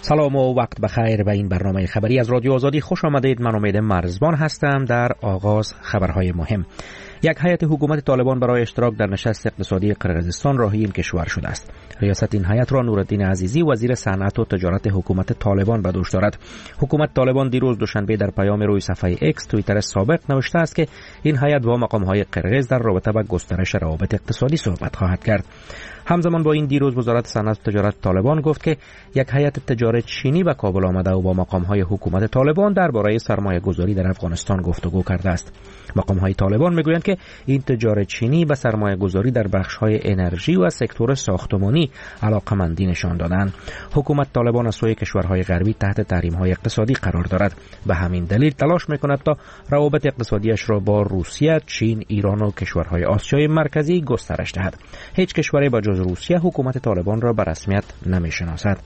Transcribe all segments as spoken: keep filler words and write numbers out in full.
سلام و وقت بخیر به این برنامه خبری از رادیو آزادی خوش آمدید. من امید مرزبان هستم. در آغاز خبرهای مهم: یک هیئت حکومت طالبان برای اشتراک در نشست اقتصادی قرقیزستان راهی این کشور شده است. ریاست این هیئت را نورالدین عزیزی وزیر صنعت و تجارت حکومت طالبان به دوش دارد. حکومت طالبان دیروز دوشنبه در پیام روی صفحه ایکس توییتر سابق نوشته است که این هیئت با مقام‌های قرقیز در رابطه با گسترش روابط اقتصادی صحبت خواهد کرد. همزمان با این دیروز وزارت صنعت و تجارت طالبان گفت که یک هیئت تجارت چینی به کابل آمده و با مقام‌های حکومت طالبان درباره سرمایه‌گذاری در افغانستان گفتگو کرده است. مقام‌های طالبان میگویند که این تجارت چینی به سرمایه‌گذاری در بخش‌های انرژی و سکتور ساختمانی علاقه‌مندی نشان دادند. حکومت طالبان از سوی کشورهای غربی تحت تحریم‌های اقتصادی قرار دارد. به همین دلیل تلاش می‌کند تا روابط اقتصادیش را با روسیه، چین، ایران و کشورهای آسیای مرکزی گسترش دهد. هیچ کشوری با جز روسیه حکومت طالبان را به رسمیت نمی‌شناسد.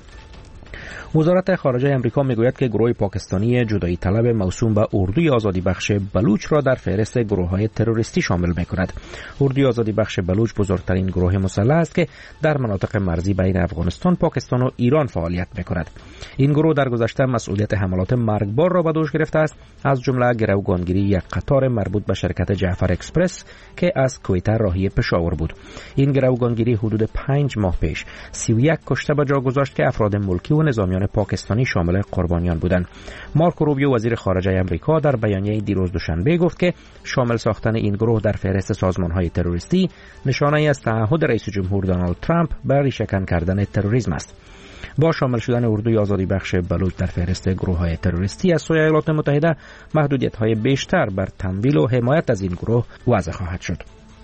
وزارت خارجه امریکا میگوید که گروه پاکستانی جدایی طلب موسوم به اردوی آزادی بخش بلوچ را در فهرست گروه‌های تروریستی شامل می‌کند. اردوی آزادی بخش بلوچ بزرگترین گروه مسلح است که در مناطق مرزی بین افغانستان، پاکستان و ایران فعالیت می‌کند. این گروه در گذشته مسئولیت حملات مرگبار را به دوش گرفته است، از جمله گروگانگیری یک قطار مربوط به شرکت جعفر اکسپرس که از کویته راهی پشاور بود. این گروگانگیری حدود پنج ماه پیش سی و یک کشته به جا گذاشت که افراد ملکی و نظامیان پاکستانی شامل قربانیان بودند. مارکو روبیو وزیر خارجه امریکا در بیانیه دیروز دوشنبه گفت که شامل ساختن این گروه در فهرست سازمان‌های تروریستی نشانه‌ای از تعهد رئیس جمهور دونالد ترامپ بر ریشه‌کن کردن تروریسم است. با شامل شدن اردوی آزادی بخش بلوچ در فهرست گروه‌های تروریستی از سوی ایالات متحده، محدودیت‌های بیشتر بر تمویل و حمایت از این گروه وضع خواهد شد.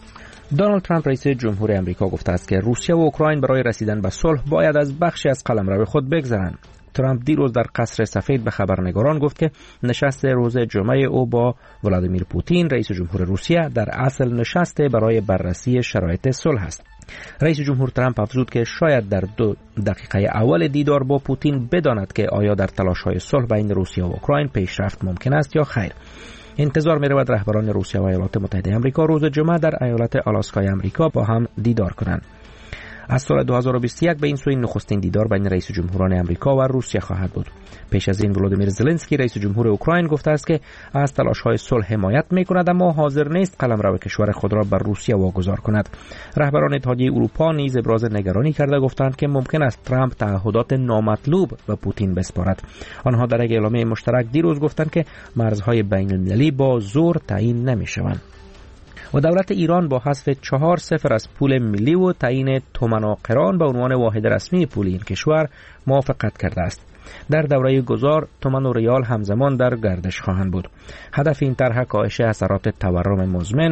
دونالد ترامپ رئیس جمهور امریکا گفته است که روسیه و اوکراین برای رسیدن به صلح باید از بخشی از قلمرو خود بگذرند. ترامپ دیروز در قصر سفید به خبرنگاران گفت که نشست روز جمعه او با ولادیمیر پوتین رئیس جمهور روسیه در اصل نشست برای بررسی شرایط صلح است. رئیس جمهور ترامپ افزود که شاید در دو دقیقه اول دیدار با پوتین بداند که آیا در تلاش‌های صلح بین روسیه و اوکراین پیشرفت ممکن است یا خیر. انتظار می رود رهبران روسیه و ایالات متحده آمریکا روز جمعه در ایالت آلاسکای آمریکا با هم دیدار کنند. از سال دو هزار و بیست و یک به این سوی نخستین دیدار بین رئیس جمهوران آمریکا و روسیه خواهد بود. پیش از این ولادیمیر زلنسکی رئیس جمهور اوکراین گفته است که از تلاش‌های صلح حمایت می‌کند، اما حاضر نیست قلمرو کشور خود را بر روسیه واگذار کند. رهبران اتحادیه اروپا نیز ابراز نگرانی کرده گفتند که ممکن است ترامپ تعهدات نامطلوب به پوتین بسپارد. آنها در یک اعلامیه مشترک دیروز گفتند که مرزهای بین‌المللی با زور تعیین نمی‌شوند. و دولت ایران با حذف چهار صفر از پول ملی و تعیین تومان و قران به عنوان واحد رسمی پول این کشور موافقت کرده است. در دوره گذار تومان و ریال همزمان در گردش خواهند بود. هدف این طرح کاهش اثرات تورم مزمن،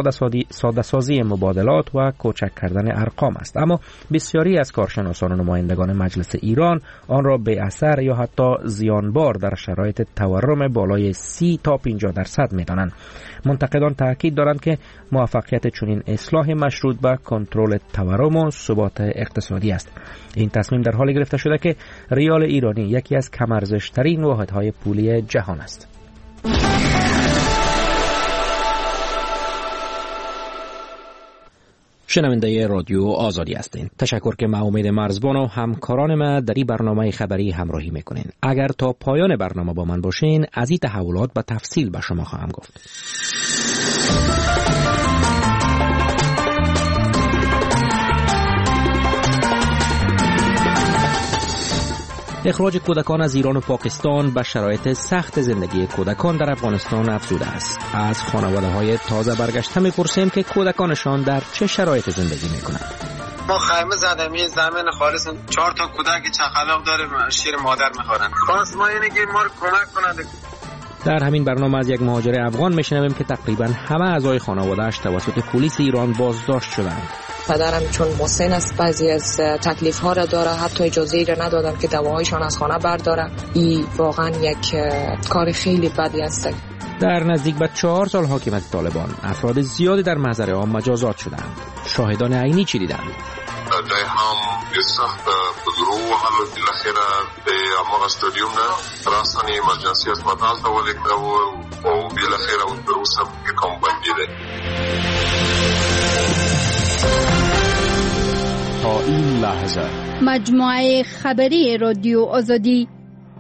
ساده سازی مبادلات و کوچک کردن ارقام است، اما بسیاری از کارشناسان و نمایندگان مجلس ایران آن را بی اثر یا حتی زیانبار در شرایط تورم بالای سی تا پنجاه درصد می‌دانند. منتقدان تاکید دارند که موفقیت چنین اصلاح مشروط به کنترل تورم و ثبات اقتصادی است. این تصمیم در حالی گرفته شده که ریال ایرانی یکی از کم ارزش‌ترین واحدهای پولی جهان است. شنونده رادیو آزادی هستین. تشکر که ما امید مرزبان و همکاران ما در این برنامه خبری همراهی میکنین. اگر تا پایان برنامه با من باشین، از این تحولات به تفصیل به شما خواهم گفت. اخراج کودکان از ایران و پاکستان به شرایط سخت زندگی کودکان در افغانستان افزوده است. از خانواده‌های تازه برگشته می‌پرسیم که کودکانشان در چه شرایط زندگی می‌کنند. ما خیمه زدیم، یه زمین خالص، چهار تا کودک چخلاق داره، شیر مادر می‌خورن. خواست ما اینه که ما رو کمک کنند. در همین برنامه از یک مهاجر افغان میشنویم که تقریبا همه اعضای خانواده‌اش توسط پلیس ایران بازداشت شدند. پدرم چون مسن است، بعضی از تکلیف ها را داره، حتی اجازه را ندادن که دواهایشان از خانه برداره. این واقعا یک کار خیلی بدی است. در نزدیک به چهار سال حاکمیت طالبان افراد زیادی در محضر عام مجازات شدند. شاهدان عینی چی دیدند؟ هم سخت بدرو حالت الاخیره به اماغ استادیوم نه راستانی ایمرجنسی اسپتال ته ولیکره و او بالاخره اون تر اوسه پکې کوم بندي دی. تا این لحظه مجموعه خبری رادیو آزادی.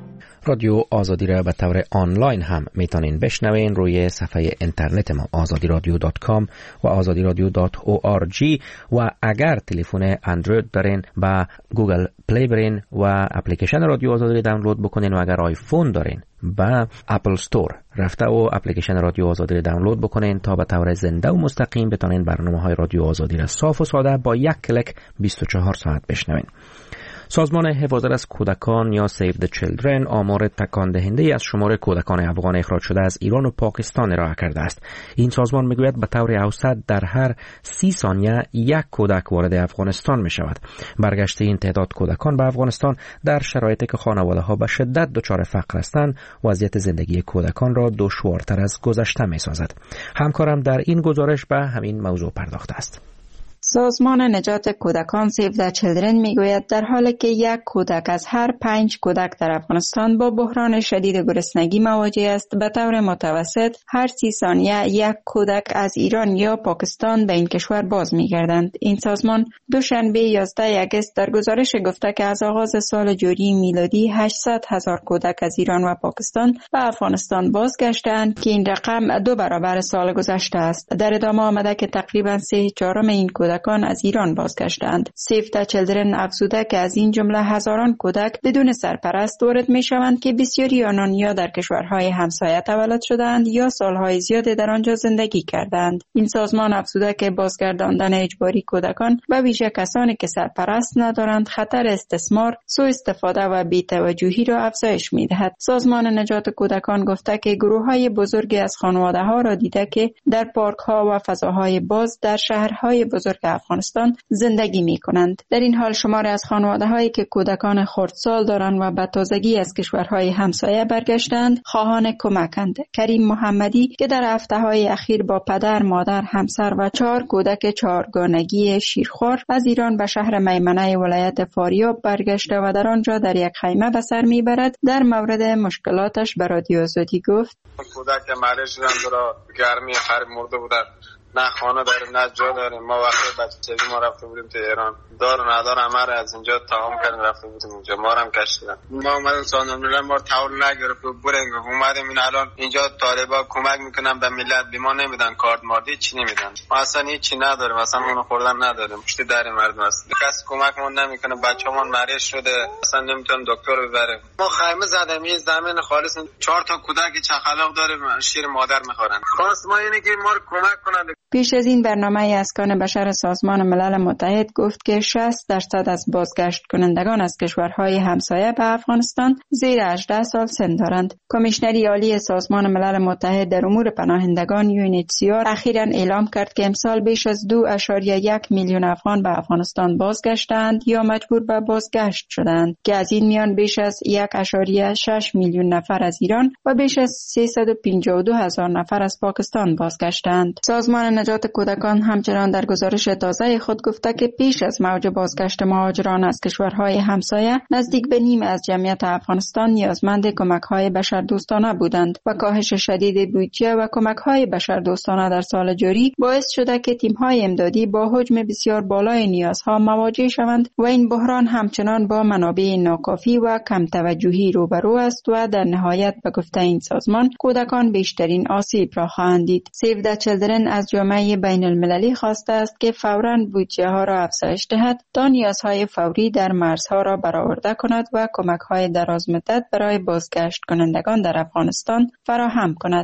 رادیو آزادی را به طور آنلاین هم میتونین بشنوین روی صفحه اینترنت ما آزادی رادیو دات کام و آزادی رادیو دات او آر جی و اگر تلفن اندروید دارین با گوگل پلی برین و اپلیکیشن رادیو آزادی دانلود بکنین و اگر آیفون دارین با اپل استور رفته و اپلیکیشن رادیو آزادی دانلود بکنین تا به طور زنده و مستقیم بتونین برنامه‌های رادیو آزادی را صاف و ساده با یک کلیک بیست و چهار ساعت بشنوین. سازمان حفاظت از کودکان یا سیو د چیلدرن آمار تکان دهنده از شمار کودکان افغان اخراج شده از ایران و پاکستان ارائه کرده است. این سازمان میگوید به طور اوسط در هر سی ثانیه یک کودک وارد افغانستان می شود. برگشت این تعداد کودکان به افغانستان در شرایطی که خانواده ها به شدت دچار فقر هستند وضعیت زندگی کودکان را دشوارتر از گذشته می سازد. همکارم در این گزارش به همین موضوع پرداخته است. سازمان نجات کودکان سیو د چیلدرن میگوید در حالی که یک کودک از هر پنج کودک در افغانستان با بحران شدید گرسنگی مواجه است، به طور متوسط هر سی ثانیه یک کودک از ایران یا پاکستان به این کشور باز میگردند. این سازمان دوشنبه یازده آگوست در گزارش گفته که از آغاز سال جاری میلادی هشتصد هزار کودک از ایران و پاکستان به افغانستان بازگشتند که این رقم دو برابر سال گذشته است. در ادامه آمده که تقریبا سه چهارم این کودکان از ایران بازگشتند. سیو د چیلدرن افزوده که از این جمله هزاران کودک بدون سرپرست وارد می شوند که بسیاری آنان یا در کشورهای همسایه تولد شدند یا سالهای زیادی در آنجا زندگی کردند. این سازمان افزوده که بازگرداندن اجباری کودکان و ویژه کسانی که سرپرست ندارند خطر استثمار، سوء استفاده و بی‌توجهی را افزایش می دهد. سازمان نجات کودکان گفته که گروه‌های بزرگی از خانواده‌ها را دیده که در پارک‌ها و فضاهای باز در شهرهای بزرگ افغانستان زندگی می کنند. در این حال شماری از خانواده هایی که کودکان خردسال دارند و به تازگی از کشورهای همسایه برگشتند خواهان کمکند. کریم محمدی که در هفته های اخیر با پدر، مادر، همسر و چهار کودک چهارگانگی شیرخوار از ایران به شهر میمنه ولایت فاریاب برگشته و در آنجا در یک خیمه به سر میبرد، در مورد مشکلاتش به رادیو آزادی گفت: کودک مریض شدن، را گرمی خراب مرده بودن، نه خانه داریم نه جا داریم. ما وقتی بچگی ما رفته بودیم تو ایران، دار و ندار همه رو از اینجا تمام کردیم رفته بودیم اونجا، ما رو هم کشیدن. ما اومدیم سازمان ملل ما رو تحویل نگرفت و برنگ اومدیم این الان اینجا طالبا کمک میکنن به ملت، به ما نمیدن کارت ماردی چی نمیدن، ما اصلا هیچ چی نداریم، اصلا اونو خوردن نداریم، پشت در مردم است، کسی کمکمون نمیکنه، بچه‌مون مریض شده اصلا نمیتونن دکتر ببریم. ما خیمه زدیم، این زمین خالص، چهار تا کودک چخلاق داره شیر مادر میخورن. خواست ما اینه که ما رو کمک کنن. پیش از این برنامه اسکان بشر سازمان ملل متحد گفت که شصت درصد از بازگشت کنندگان از کشورهای همسایه به افغانستان زیر هجده سال سن دارند. کمیشنری عالی سازمان ملل متحد در امور پناهندگان یو ان اچ سی آر اخیراً اعلام کرد که امسال بیش از دو ممیز یک میلیون افغان به افغانستان بازگشتند یا مجبور به بازگشت شدند که از این میان بیش از یک ممیز شش میلیون نفر از ایران و بیش از سیصد و پنجاه و دو هزار نفر از پاکستان بازگشتند. سازمان نجات کودکان همچنان در گزارش تازه خود گفته که پیش از موج بازگشت مهاجران از کشورهای همسایه نزدیک به نیم از جمعیت افغانستان نیازمند کمک‌های بشردوستانه بودند و کاهش شدید بودجه و کمک‌های بشردوستانه در سال جاری باعث شده که تیم‌های امدادی با حجم بسیار بالای نیازها مواجه شوند و این بحران همچنان با منابع ناکافی و کم توجهی روبرو است و در نهایت به گفته این سازمان کودکان بیشترین آسیب را خواهند دید. سیو د چیلدرن از جامعه بین المللی خواسته است که فوراً بودجه ها را افزایش دهد تا نیازهای فوری در مرزها را برآورده کند و کمک‌های دراز مدت برای بازگشت کنندگان در افغانستان فراهم کند.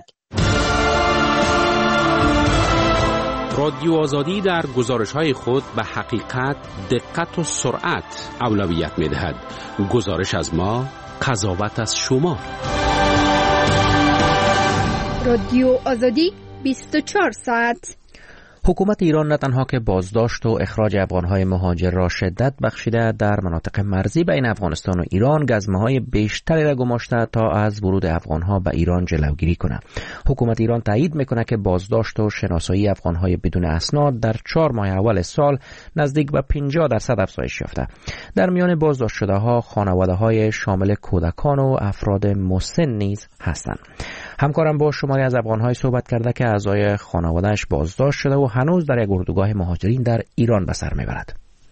رادیو آزادی در گزارش‌های خود به حقیقت، دقت و سرعت اولویت می‌دهد. گزارش از ما، قضاوت از شما. رادیو آزادی بیست و چهار ساعت. حکومت ایران نه تنها که بازداشت و اخراج افغانهای مهاجر را شدت بخشیده، در مناطق مرزی بین افغانستان و ایران گزمه‌های بیشتری را گماشته تا از ورود افغانها به ایران جلوگیری کند. حکومت ایران تایید میکنه که بازداشت و شناسایی افغانهای بدون اسناد در چهار ماه اول سال نزدیک به پنجاه درصد افزایش یافته. در میان بازداشت شده ها خانواده‌های شامل کودکان و افراد مسن نیز هستند. همکارم با شماری از افغان‌های صحبت کرده که اعضای خانواده‌اش بازداشت شده و هنوز در یک اردوگاه مهاجرین در ایران به سر میبرد.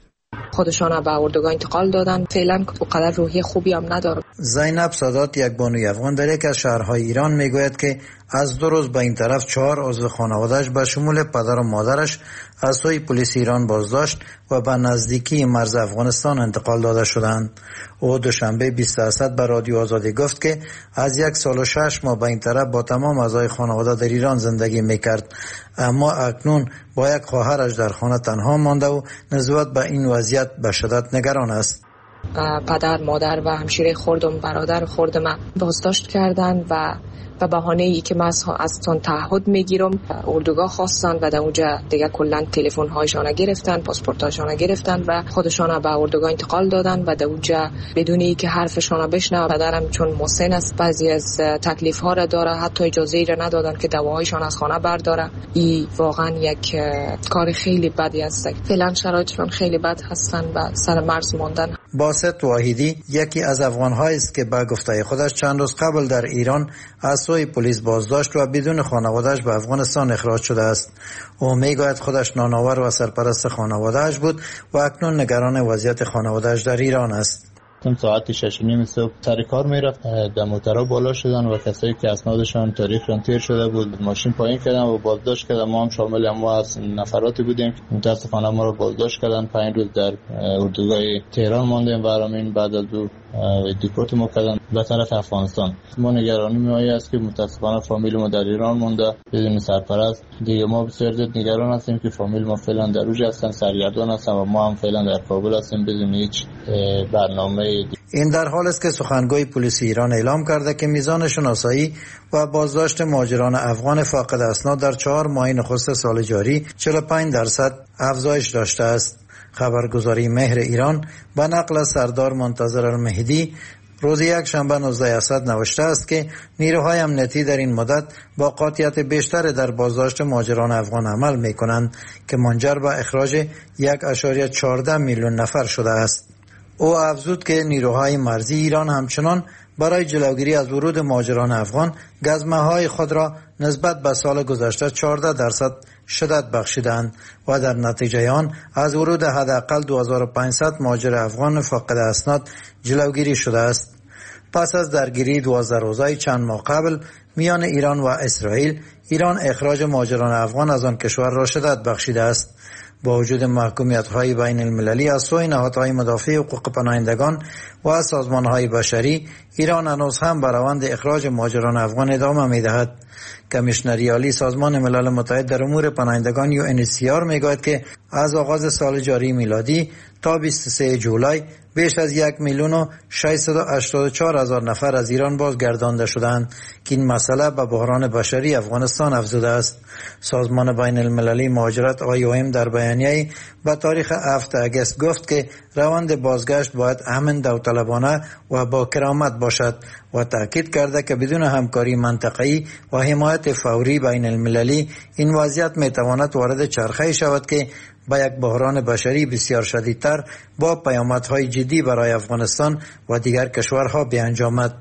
خودشان به اردوگاه انتقال دادن. فعلا اونقدر روحی خوبی هم نداره. زینب سادات، یک بانوی افغان در یک از شهرهای ایران، میگوید که از دو روز به این طرف چهار عضو خانواده‌اش به شمول پدر و مادرش از سوی پلیس ایران بازداشت و به نزدیکی مرز افغانستان انتقال داده شدند. او دوشنبه بیست اسد به رادیو آزادی گفت که از یک سال و شش ماه به این طرف با تمام اعضای خانواده در ایران زندگی میکرد، اما اکنون با یک خواهرش در خانه تنها مانده و نسبت به این وضعیت به شدت نگران است. پدر، مادر و همشیره خردم، برادر خردم بازداشت کردند و به بهانه ای که من از تون تعهد میگیرم اردوگاه خواستن و در اونجا دیگه کلا تلفن هایشان گرفتن، پاسپورت هایشان گرفتن و خودشان به اردوگاه انتقال دادن و در اونجا بدون ای که حرفشان بشنوه. پدرم چون مسن است بعضی از تکلیف ها را داره، حتی اجازه را ندادن که دواهایشان از خانه برداره. این واقعا یک کار خیلی بدی است. فعلا شرایطشان خیلی بد هستن و سر مرز ماندن. باسط واحدی یکی از افغان‌هایی است که به گفته خودش چند روز قبل در ایران از سوی پلیس بازداشت و بدون خانواده‌اش به افغانستان اخراج شده است. او میگوید خودش نانآور و سرپرست خانواده‌اش بود و اکنون نگران وضعیت خانواده‌اش در ایران است. ساعت شش و نیم صبح سر کار میرفت، در موترها بالا شدن و کسایی که اسنادشان تاریخشان تیر شده بود ماشین پایین کردن و بازداشت کردن. ما هم شامل ما از نفراتی بودیم که متاسفانه ما رو بازداشت کردن. پنج روز در اردوگاه تهران ماندیم و همین بعد از دو دیپورت ما کردن به طرف افغانستان. ما نگرانی میایی است که متاسفانه فامیل ما در ایران مونده بدون سرپرست. دیگه ما بسیار زیاد نگران هستیم که فامیل ما فعلا در اوج هستن، سرگردان هستن و ما هم فعلا در کابل هستیم بدون هیچ برنامه. این در حال است که سخنگوی پلیس ایران اعلام کرده که میزان شناسایی و بازداشت مهاجران افغان فاقد اسناد در چهار ماه نخست سال جاری چهل و پنج درصد افزایش داشته است. خبرگزاری مهر ایران به نقل از سردار منتظر المهدی روز یک شنبه نوزده اسد نوشته است که نیروهای امنیتی در این مدت با قاطعیت بیشتر در بازداشت مهاجران افغان عمل می کنند که منجر به اخراج یک ممیز چهارده میلیون نفر شده است. او افزود که نیروهای مرزی ایران همچنان برای جلوگیری از ورود مهاجران افغان گزمه‌های خود را نسبت به سال گذشته چهارده درصد شدت بخشیدند و در نتیجه آن از ورود حداقل دو هزار و پانصد مهاجر افغان فاقد اسناد جلوگیری شده است. پس از درگیری دوازده روزه چند ماه قبل میان ایران و اسرائیل، ایران اخراج مهاجران افغان از آن کشور را شدت بخشیده است. با وجود محکومیت‌های بین المللی از سوی نهادهای مدافع حقوق پناهندگان و سازمان‌های بشری، ایران هنوز هم به روند اخراج مهاجران افغان ادامه می‌دهد. کمیشنری عالی سازمان ملل متحد در امور پناهندگان یو ان اچ سی آر میگوید که از آغاز سال جاری میلادی تا بیست و سوم جولای بیش از یک میلیون و ششصد و هشتاد و چهار هزار نفر از ایران بازگردانده شدند که این مسئله به بحران بشری افغانستان افزوده است. سازمان بین المللی مهاجرت آی او ام در بیانیه‌ای به تاریخ هفتم اگست گفت که روند بازگشت باید امن، داوطلبانه و با کرامت باشد و تاکید کرده که بدون همکاری منطقه‌ای و حمایت فوری بین المللی این وضعیت میتواند وارد چرخه‌ای شود که با یک بحران بشری بسیار شدیدتر با پیامدهای جدی برای افغانستان و دیگر کشورها بیانجامد.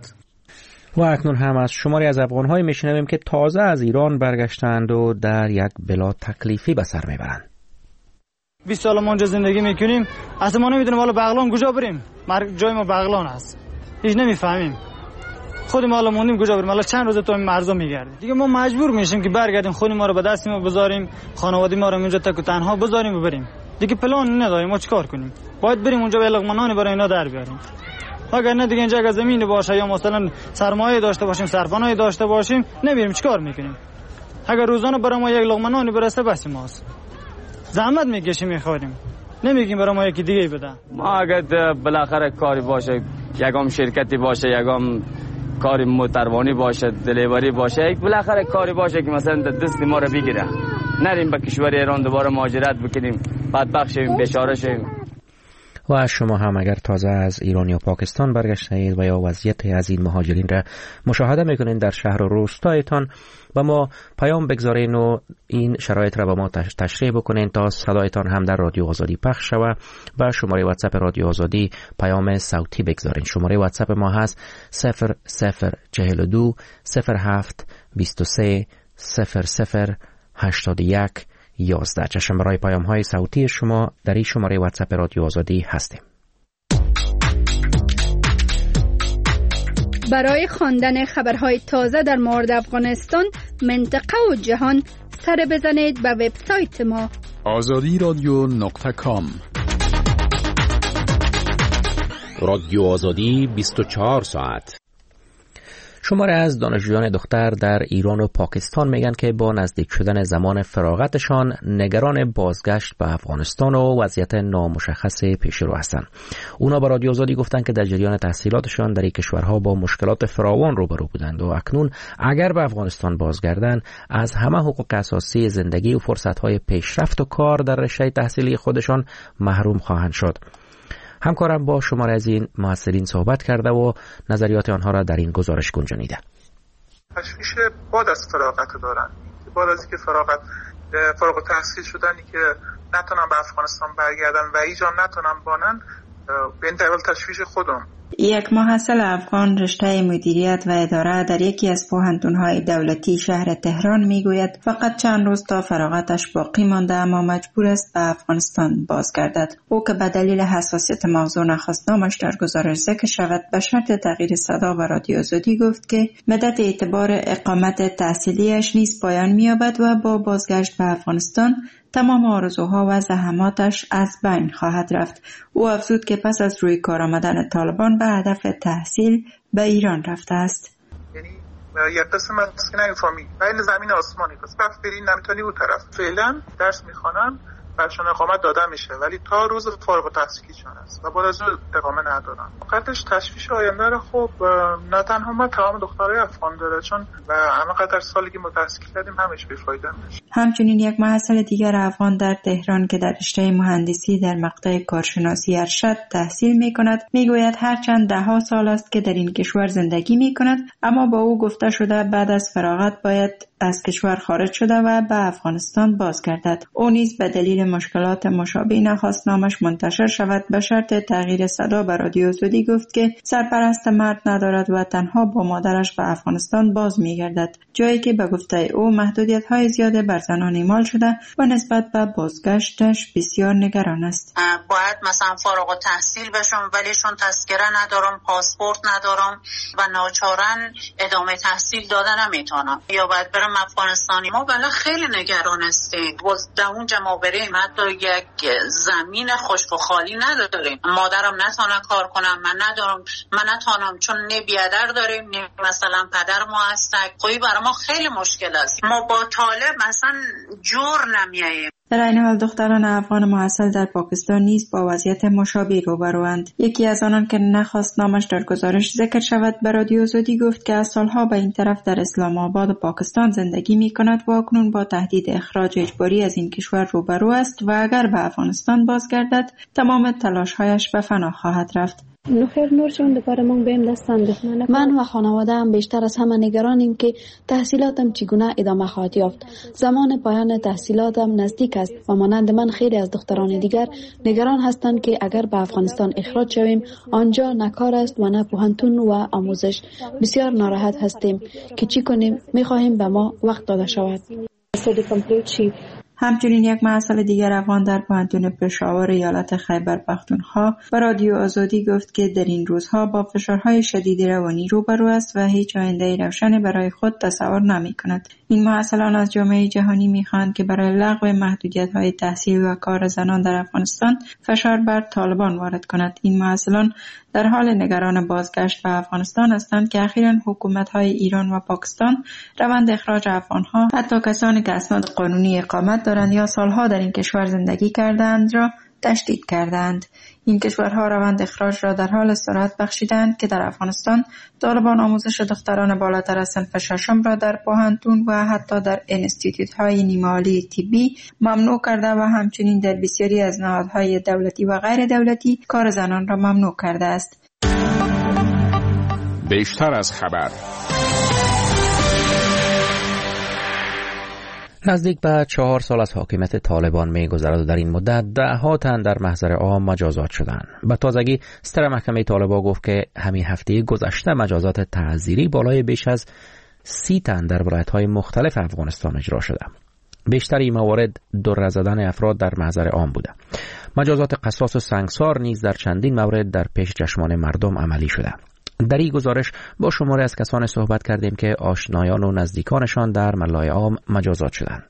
و اکنون هم از شماری از افغان‌های میشنویم که تازه از ایران برگشتند و در یک بلا تکلیفی به سر میبرند. بیست سال ما اونجا زندگی میکنیم، اصلا ما نمیدونیم حالا بغلان کجا بریم. جای ما بغلان است، هیچ نمیفهمیم خود ما حالا موندیم کجا بریم. حالا چند روز تو این مرزا میگردیم دیگه. ما مجبور میشیم که برگردیم خود ما رو به دست ما بذاریم، خانواده ما رو اونجا تک و تنها بذاریم و بریم دیگه. پلان نداریم ما چیکار کنیم، باید بریم اونجا به لقمانانی برای اینا در بیاریم. اگر نه دیگه اینجا اگه زمین باشه یا مثلا سرمایه داشته باشیم، سرپناهی داشته باشیم، نمیریم چیکار میکنیم. اگر روزانه برای ما یک لقمانانی برسه بس ماست. زحمت میکشیم میخوریم، نمیگیم برای ما یکی دیگه بده. ما اگر بالاخره کاری باشه، یگام شرکتی باشه، یگام کاری موتروانی باشه، دلیوری باشه، یک بالاخره کاری باشه که مثلا دست ما رو بگیره، نریم به کشور ایران دوباره مهاجرت بکنیم، بدبخت شیم، بیچاره شیم. و شما هم اگر تازه از ایران یا پاکستان برگشتید و یا وضعیت از این مهاجرین را مشاهده میکنین در شهر و روستایتان، و ما پیام بگذارین و این شرایط را با ما تشریح بکنین تا صدایتان هم در رادیو آزادی پخش شود. و شماره واتساپ رادیو آزادی پیام صوتی بگذارین. شماره واتساپ ما هست صفر صفر چهل و دو صفر هفت بیست و سه صفر صفر هشتاد و یک یازده. چشم برای پیام های صوتی شما در این شماره واتساپ رادیو آزادی هستیم. برای خواندن خبرهای تازه در مورد افغانستان، منطقه و جهان سر بزنید به وبسایت ما آزادی رادیو نقطه کام. رادیو آزادی بیست و چهار ساعت. شماره از دانشجویان دختر در ایران و پاکستان میگن که با نزدیک شدن زمان فراغتشان نگران بازگشت به افغانستان و وضعیت نامشخص پیش رو هستند. اونا با رادیو آزادی گفتن که در جریان تحصیلاتشان در این کشورها با مشکلات فراوان روبرو بودند و اکنون اگر به افغانستان بازگردند از همه حقوق اساسی زندگی و فرصت‌های پیشرفت و کار در رشته تحصیلی خودشان محروم خواهند شد. همکارم با شماره از این محصلین صحبت کرده و نظریات آنها را در این گزارش گنجانیده. تشویش بعد از فراغت دارن، بعد از اینکه فراغت فارغ التحصیل شدنی که نتونن به افغانستان برگردن و ایجا نتونن بانن، به این دلیل تشویش خودم. یک محصل افغان رشته مدیریت و اداره در یکی از پوهنتون‌های دولتی شهر تهران میگوید فقط چند روز تا فراغتش باقی مانده اما مجبور است به افغانستان بازگردد. او که به دلیل حساسیت موضوع نخواست نامش در گزارش ذکر شود، به شرط تغییر صدا و رادیو آزادی گفت که مدت اعتبار اقامت تحصیلیش نیز پایان می‌یابد و با بازگشت به افغانستان تمام آرزوها و زحماتش از بین خواهد رفت. او افزود که پس از روی کار آمدن طالبان به هدف تحصیل به ایران رفته است. یعنی یک قسم از که نمیفهمی بین زمین آسمانی است. وقت برین نمیتونی اون طرف. فعلا درس میخوانن، برشون اقامت داده میشه ولی تا روز فارغ التحصیلیشون است و بعد از اون اقامه ندارن. قدرش تشویش آینده را خب نه تنها ما تمام دخترای افغان داره، چون و همه قدر سالی که ما تحصیل کردیم همش بی‌فایده میشه. همچنین یک محصل دیگر افغان در تهران که در رشته مهندسی در مقطع کارشناسی ارشد تحصیل میکند میگوید هرچند ده ها سال است که در این کشور زندگی میکند اما با او گفته شده بعد از فراغت باید از کشور خارج شده و به افغانستان بازگردد. او نیز به دلیل مشکلات مشابه نخواست نامش منتشر شود. به شرط تغییر صدا به رادیو آزادی گفت که سرپرست مرد ندارد و تنها با مادرش به افغانستان باز میگردد، جایی که به گفته او محدودیت‌های زیاده بر زنان اعمال شده و نسبت به بازگشتش بسیار نگران است. باید مثلا فارغ التحصیل بشم ولی چون تذکره ندارم، پاسپورت ندارم و ناچارن ادامه تحصیل داده نمیتونم یا باید برم افغانستانی. ما بله خیلی نگران هستیم. باز در اونجا ما بریم حتی یک زمین خشک و خالی نداریم. مادرم نتونه کار کنم، من ندارم، من نتونم چون نه بیادر داریم نه مثلا پدر ما هستک. خوبی برای ما خیلی مشکل است. ما با طالب مثلا جور نمیاییم. در این حال دختران افغان محصل در پاکستان نیز با وضعیت مشابه روبروند. یکی از آنان که نخواست نامش در گزارش ذکر شود به رادیو آزادی گفت که از سالها به این طرف در اسلام آباد و پاکستان زندگی می کند و اکنون با تهدید اخراج اجباری از این کشور روبرو است و اگر به افغانستان بازگردد تمام تلاش‌هایش به فنا خواهد رفت. نخیر نور جان دوباره من بهم دست انداختن. من و خانواده‌ام بیشتر از همه نگرانیم که تحصیلاتم چگونه ادامه خواهد یافت. زمان پایان تحصیلاتم نزدیک است و مانند من خیلی از دختران دیگر نگران هستند که اگر به افغانستان اخراج شویم آنجا نه کار است و نه پوهنتون و آموزش. بسیار ناراحت هستیم که چی کنیم. می‌خواهیم به ما وقت داده شود. همچنین یک محصل دیگر افغان در پوهنتون پشاور ایالت خیبر پختونخوا به رادیو آزادی گفت که در این روزها با فشارهای شدید روانی روبرو است و هیچ آینده روشنی برای خود تصور نمی کند. این محصلان از جامعه جهانی می خواهند که برای لغو محدودیت‌های تحصیل و کار زنان در افغانستان فشار بر طالبان وارد کند. این محصلان در حال نگران بازگشت به افغانستان هستند که اخیراً حکومت‌های ایران و پاکستان روند اخراج افغان‌ها، حتی کسانی که اسناد قانونی اقامت دارند یا سالها در این کشور زندگی کردند را تشدید کردند. این کشورها روند اخراج را در حال سرعت بخشیدند که در افغانستان طالبان آموزش دختران بالاتر از صنف ششم را در پوهنتون و حتی در انستیتوت‌های نیمه‌عالی طبی ممنوع کرده و همچنین در بسیاری از نهادهای دولتی و غیر دولتی کار زنان را ممنوع کرده است. بیشتر از خبر. نزدیک به چهار سال از حاکمیت طالبان می‌گذرد و در این مدت ده‌ها تن در محضر عام مجازات شدند. به تازگی ستر محکمه طالبان گفت که همین هفته گذشته مجازات تعزیری بالای بیش از سی تن در ولایت‌های مختلف افغانستان اجرا شده. بیشتر این موارد دره زدن افراد در محضر عام بوده. مجازات قصاص و سنگسار نیز در چندین مورد در پیش چشمان مردم عملی شده. در این گزارش با شماری از کسان صحبت کردیم که آشنایان و نزدیکانشان در ملای عام مجازات شدند.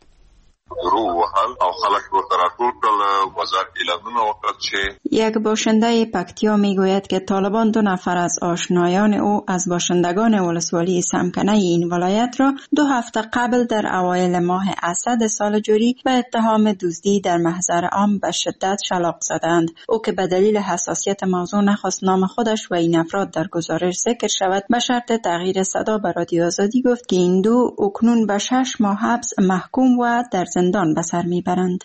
یک باشنده پکتیا میگوید که طالبان دو نفر از آشنایان او از باشندگان ولسوالی سمکنه این ولایت را دو هفته قبل در اوایل ماه اسد سال جاری به اتهام دزدی در محضر عام به شدت شلاق زدند. او که به دلیل حساسیت موضوع نخواست نام خودش و این افراد در گزارش ذکر شود، به شرط تغییر صدا به رادیو آزادی گفت که این دو اکنون به شش ماه حبس محکوم و در زندان به سر میبرند.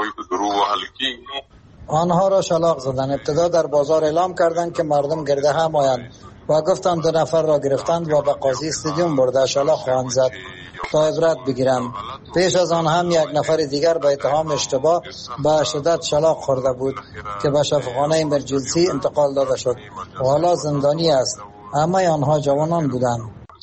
آنها را شلاق زدند. ابتدا در بازار اعلام کردند که مردم گرده هم آیند و گفتند دو نفر را گرفتند و به قاضی استادیوم برده شلاق خواهند زد تا عبرت بگیرند. پیش از آن هم یک نفر دیگر به اتهام اشتباه به شدت شلاق خورده بود که به شفاخانه ایمرجنسی انتقال داده شد و حالا زندانی است. همه آنها جوانان بودند.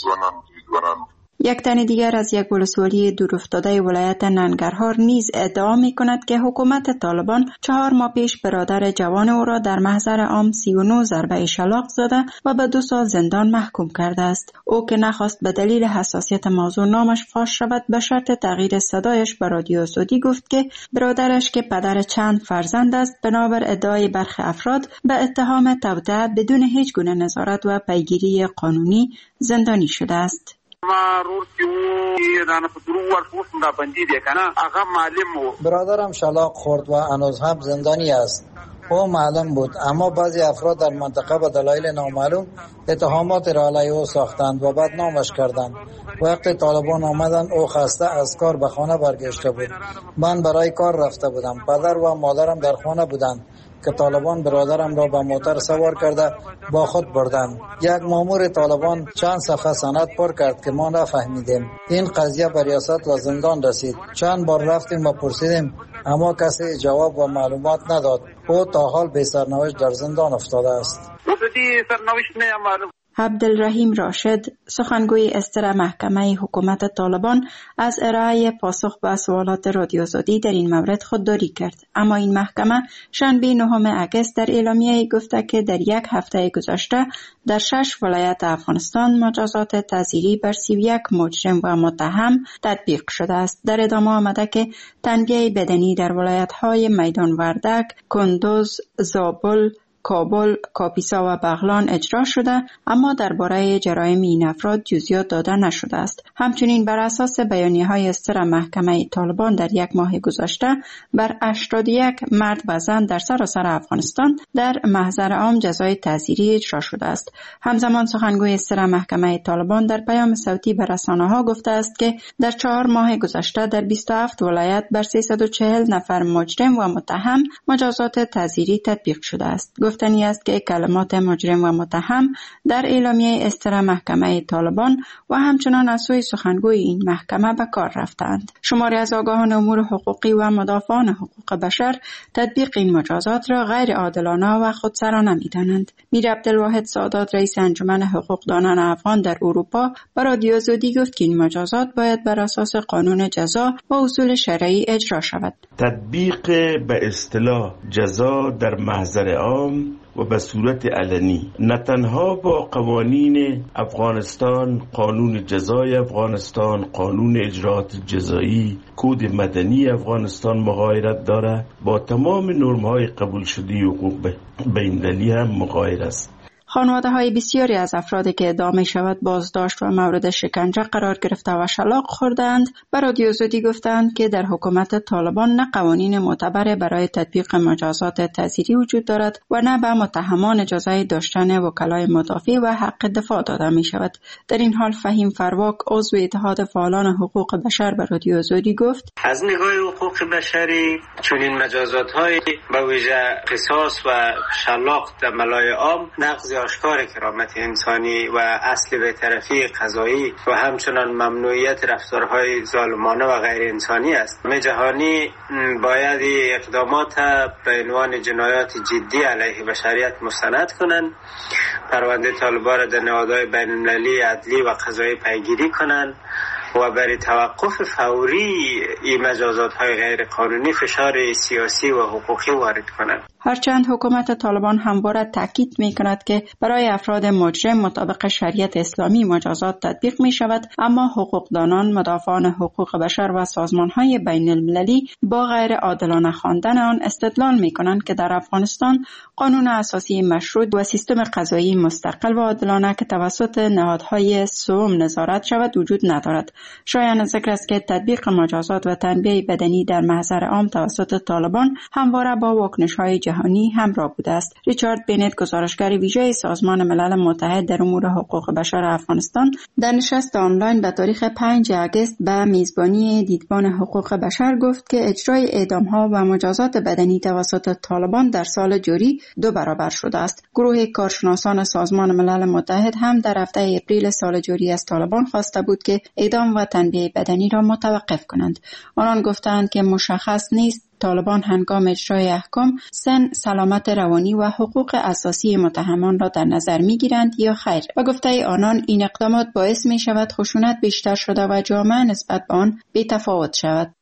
یک تن دیگر از یک ولسوالی دورافتاده ولایت ننگرهار نیز ادعا می کند که حکومت طالبان چهار ماه پیش برادر جوان او را در محضر عام سی و نه ضربه شلاق زده و به دو سال زندان محکوم کرده است. او که نخواست به دلیل حساسیت موضوع نامش فاش شود، به شرط تغییر صدایش به رادیو آزادی گفت که برادرش که پدر چند فرزند است، بنابر ادعای برخی افراد به اتهام توطئه بدون هیچ گونه نظارت و پیگیری قانونی زندانی شده است. برادرم شلاق خورد و هنوز هم زندانی است. او معلم بود، اما بعضی افراد در منطقه به دلایل نامعلوم اتهامات را علیه او ساختند و بدنامش کردند. وقتی طالبان آمدند او خسته از کار به خانه برگشته بود. من برای کار رفته بودم. پدر و مادرم در خانه بودند که طالبان برادرم را به موتر سوار کرده با خود بردند. یک مامور طالبان چند صفحه سند پر کرد که ما نفهمیدیم. این قضیه به ریاست و زندان رسید. چند بار رفتیم و پرسیدیم اما کسی جواب و معلومات نداد. او تا حال بی سرنوشت در زندان افتاده است. عبدالرحیم راشد، سخنگوی استر محکمه حکومت طالبان، از ارائه پاسخ به سوالات رادیو آزادی در این مورد خودداری کرد. اما این محکمه شنبه نهم اگست در اعلامیه گفته که در یک هفته گذشته در شش ولایت افغانستان مجازات تعزیری بر سی و یک مجرم و متهم تطبیق شده است. در ادامه آمده که تنبیه بدنی در ولایت‌های میدان وردک، کندوز، زابل، کابل، کاپیسا و بغلان اجرا شده، اما درباره جرایم این افراد جزئیات داده نشده است. همچنین بر اساس بیانیه‌های استر محکمه طالبان در یک ماه گذشته بر هشتاد و یک مرد و زن در سراسر افغانستان در محضر عام جزای تعزیری اجرا شده است. همزمان سخنگوی استر محکمه طالبان در پیام صوتی به رسانه‌ها گفته است که در چهار ماه گذشته در بیست و هفت ولایت بر سیصد و چهل نفر مجرم و متهم مجازات تعزیری تطبیق شده است. گفتنی است که کلمات مجرم و متهم در اعلامیه استر محکمه طالبان و همچنان از سوی سخنگوی این محکمه به کار رفتند. شماری از آگاهان امور حقوقی و مدافعان حقوق بشر تطبیق این مجازات را غیر عادلانه و خودسرانه می‌دانند. میر عبدالواحد سادات، رئیس انجمن حقوقدانان افغان در اروپا، به رادیو آزادی گفت که این مجازات باید بر اساس قانون جزا و اصول شرعی اجرا شود. تطبیق به اصطلاح جزا در محضر عام و به صورت علنی نه تنها با قوانین افغانستان، قانون جزای افغانستان، قانون اجرات جزایی، کد مدنی افغانستان مغایرت داره، با تمام نرم‌های قبول شده حقوق بین‌المللی هم مغایر است. خانواده‌های بسیاری از افرادی که ادعا می‌شود بازداشت و مورد شکنجه قرار گرفته و شلاق خوردند، به رادیو آزادی گفتند که در حکومت طالبان نه قوانین معتبر برای تطبیق مجازات تعزیری وجود دارد و نه به متهمان اجازه داشتن وکلای مدافع و حق دفاع داده می‌شود. در این حال فهیم فرواک، عضو اتحاد فعالان حقوق بشر، به رادیو آزادی گفت: از نگاه حقوق بشری چنین مجازات‌های به ویژه قصاص و شلاق در ملای عام نقض آشکار کرامت انسانی و اصل بی‌طرفی قضایی و همچنان ممنوعیت رفتارهای ظالمانه و غیر انسانی است. همه جهانی باید اقدامات به عنوان جنایات جدی علیه بشریت مستند کنند، پرونده طالبان را در نهادهای بین‌المللی عدلی و قضایی پیگیری کنند و برای توقف فوری این مجازات های غیر قانونی فشار سیاسی و حقوقی وارد کنند. هرچند حکومت طالبان همواره تاکید می کند که برای افراد مجرم مطابق شریعت اسلامی مجازات تطبیق می شود، اما حقوقدانان، مدافعان حقوق بشر و سازمان های بین المللی با غیر عادلانه خواندن آن استدلال می کنند که در افغانستان قانون اساسی مشروط و سیستم قضایی مستقل و عادلانه که توسط نهادهای سوم نظارت شود وجود ندارد. شایان ذکر است که تطبیق مجازات و تنبیه بدنی در محضر عام توسط طالبان همواره با واکنش‌های جهانی همراه بوده است. ریچارد بینت، گزارشگر ویژه سازمان ملل متحد در امور حقوق بشر افغانستان، در نشست آنلاین به تاریخ پنجم آگوست به میزبانی دیدبان حقوق بشر گفت که اجرای اعدام‌ها و مجازات بدنی توسط طالبان در سال جاری دو برابر شده است. گروه کارشناسان سازمان ملل متحد هم در هفته اپریل سال جاری از طالبان خواسته بود که اعدام و تنبیه بدنی را متوقف کنند. آنان گفتند که مشخص نیست طالبان هنگام اجرای احکام سن، سلامت روانی و حقوق اساسی متهمان را در نظر می گیرند یا خیر و گفته آنان این اقدامات باعث می شود خشونت بیشتر شده و جامعه نسبت به آن بی‌تفاوت شود.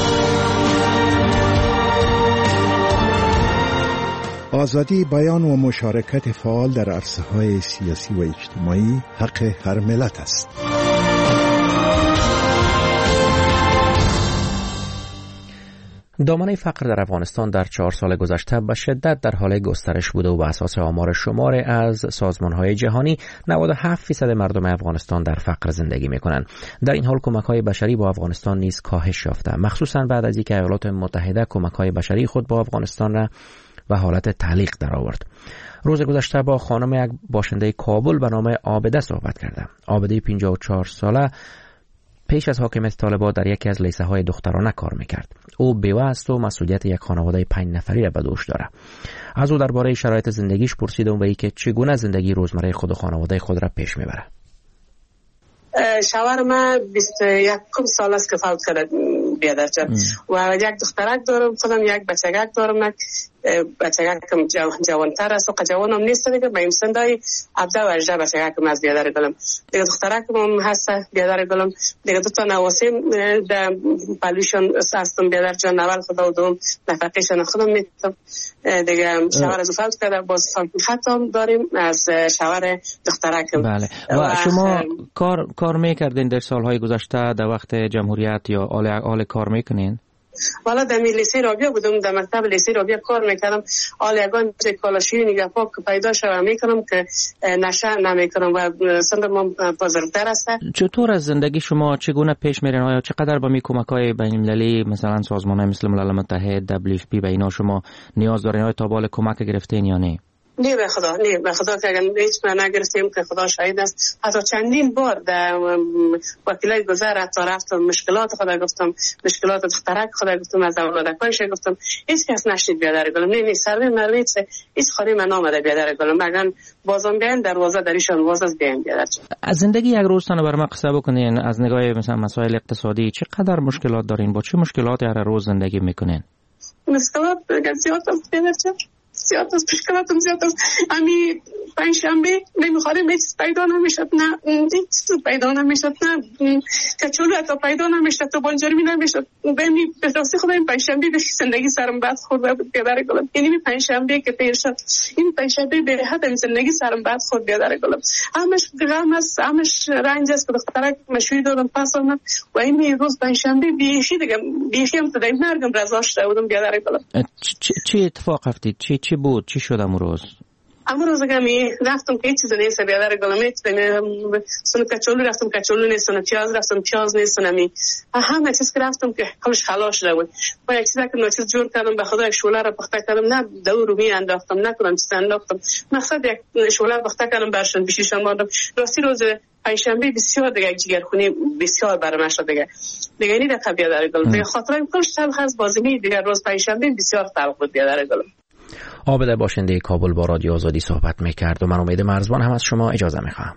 آزادی بیان و مشارکت فعال در عرصه‌های سیاسی و اجتماعی حق هر ملت است. دامنه فقر در افغانستان در چهار سال گذشته به شدت در حال گسترش بوده و بر اساس آمار شمار از سازمان‌های جهانی نود و هفت فیصد مردم افغانستان در فقر زندگی می‌کنند. در این حال کمک‌های بشری با افغانستان نیز کاهش یافته، مخصوصاً بعد از اینکه ایالات متحده کمک‌های بشری خود با افغانستان را و حالت تعلیق درآورد. روز گذشته با خانم یک باشنده کابل به نام عابده صحبت کردم. عابده پنجاه و چهار ساله پیش از حاکمیت طالبان در یکی از لیسه های دخترانه کار میکرد. او بیوه است و مسئولیت یک خانواده پنج نفری را به دوش داره. از او درباره شرایط زندگیش پرسیدم و اینکه چگونه زندگی روزمره خود و خانواده خود را پیش میبره. شوهر من بیست و یک سال است که فوت کرده بیادر جان و یک دخترک دارم، خودم یک بچگک دارم. بچگکم جوانتر است و جوانم نیست دیگه، به این سندای هفده و هجده بچگکم از بیادر گلم دیگه، دخترکم هم هست بیادر گلم دیگه. دو تا نواسیم در پلوشن هستم بیادر جان. اول خدا و دوم نفقیشن خودم میتونم دیگه. شوهر از فوت کرده، باز خط هم داریم از شوهر دخترکم. بله. و, و شما کار کار میکردین در سالهای گذشته در وقت جمهوریت یا آل آل کار میکنین؟ والا در لیسه رابیا بودم، در مکتب لیسه رابیا کار میکردم. آل یگان کالاشی نگه پاک پیدا شوم میکنم که نشه نمیکنم و سندم بزرگتر است. چطور از زندگی شما چگونه پیش میرین؟ آیا چقدر با می کمک‌های بین المللی مثلا سازمان‌های مثل ملل متحد، دبلیو اف پی و اینا شما نیاز دارین؟ آیا تا بال کمک گرفتین یا نه؟ نه به خدا، نه به خدا که اگر هیچ من نگرفتیم که خدا شاهد است. حتی چندین بار در وکیلای گذر حتی رفتم مشکلات خدا گفتم، مشکلات دخترک خدا گفتم، از اولادکایش گفتم، هیچ کس نشنید بیادر گلم. نه نه سروی مروی هیچ خاری من آمده بیادر گلم. اگر بازم بیان دروازه دریشان باز از بیان بیادر. از زندگی یک روز تنو برام قصه بکنین از نگاه مثلا مسائل اقتصادی چقدر مشکلات دارین؟ با چه مشکلاتی هر روز زندگی میکنین؟ مشکلات زیاد است بیادر زیاد است، مشکلاتم زیاد است. امی پنجشنبه نمیخواریم هیچ پیدا نمیشد، نه هیچ پیدا نمیشد، نه کچولو حتی پیدا نمیشد، تو بانجرمی نمیشد. بمی به راستی خدا این پنجشنبه به زندگی سرم بد خورده بود بیادر گلم. یعنی پنجشنبه که پیر شد این پنجشنبه به حد زندگی سرم بد خورد بیادر گلم. همش غم است، همش رنج است که دخترک مشوی دادم پس آمد و این روز پنجشنبه بیخی دیگه بیخی هم تدای مرگم رضا شده بودم بیادر گلم. چی اتفاق افتید؟ چی چی بود؟ چی شد امروز روز؟ امروز روز گمی رفتم که چیز نیست بیادر گلم. سن کچولو رفتم، کچولو نیست. سن پیاز رفتم، پیاز نیست. نمی همه چیز که رفتم که همش خلاص شده بود. با یک چیزی که نوچیز جور کردم به خدا شوله را پخته کردم، نه دور می انداختم، نکنم چیز انداختم. مقصد یک شوله پخته کردم برشون بشیشم بردم. راستی روز پنجشنبه بسیار دیگه جگرخونی بسیار برام شد دیگه. دیگه اینی دقیقه بیادر گلم. دیگه خاطرم کلش تلخ از بازمی دیگه. روز پنجشنبه بسیار تلخ بود بیادر گلم. عابده باشنده کابل با رادیو آزادی صحبت میکرد و من امید مرزبان هم از شما اجازه میخواهم.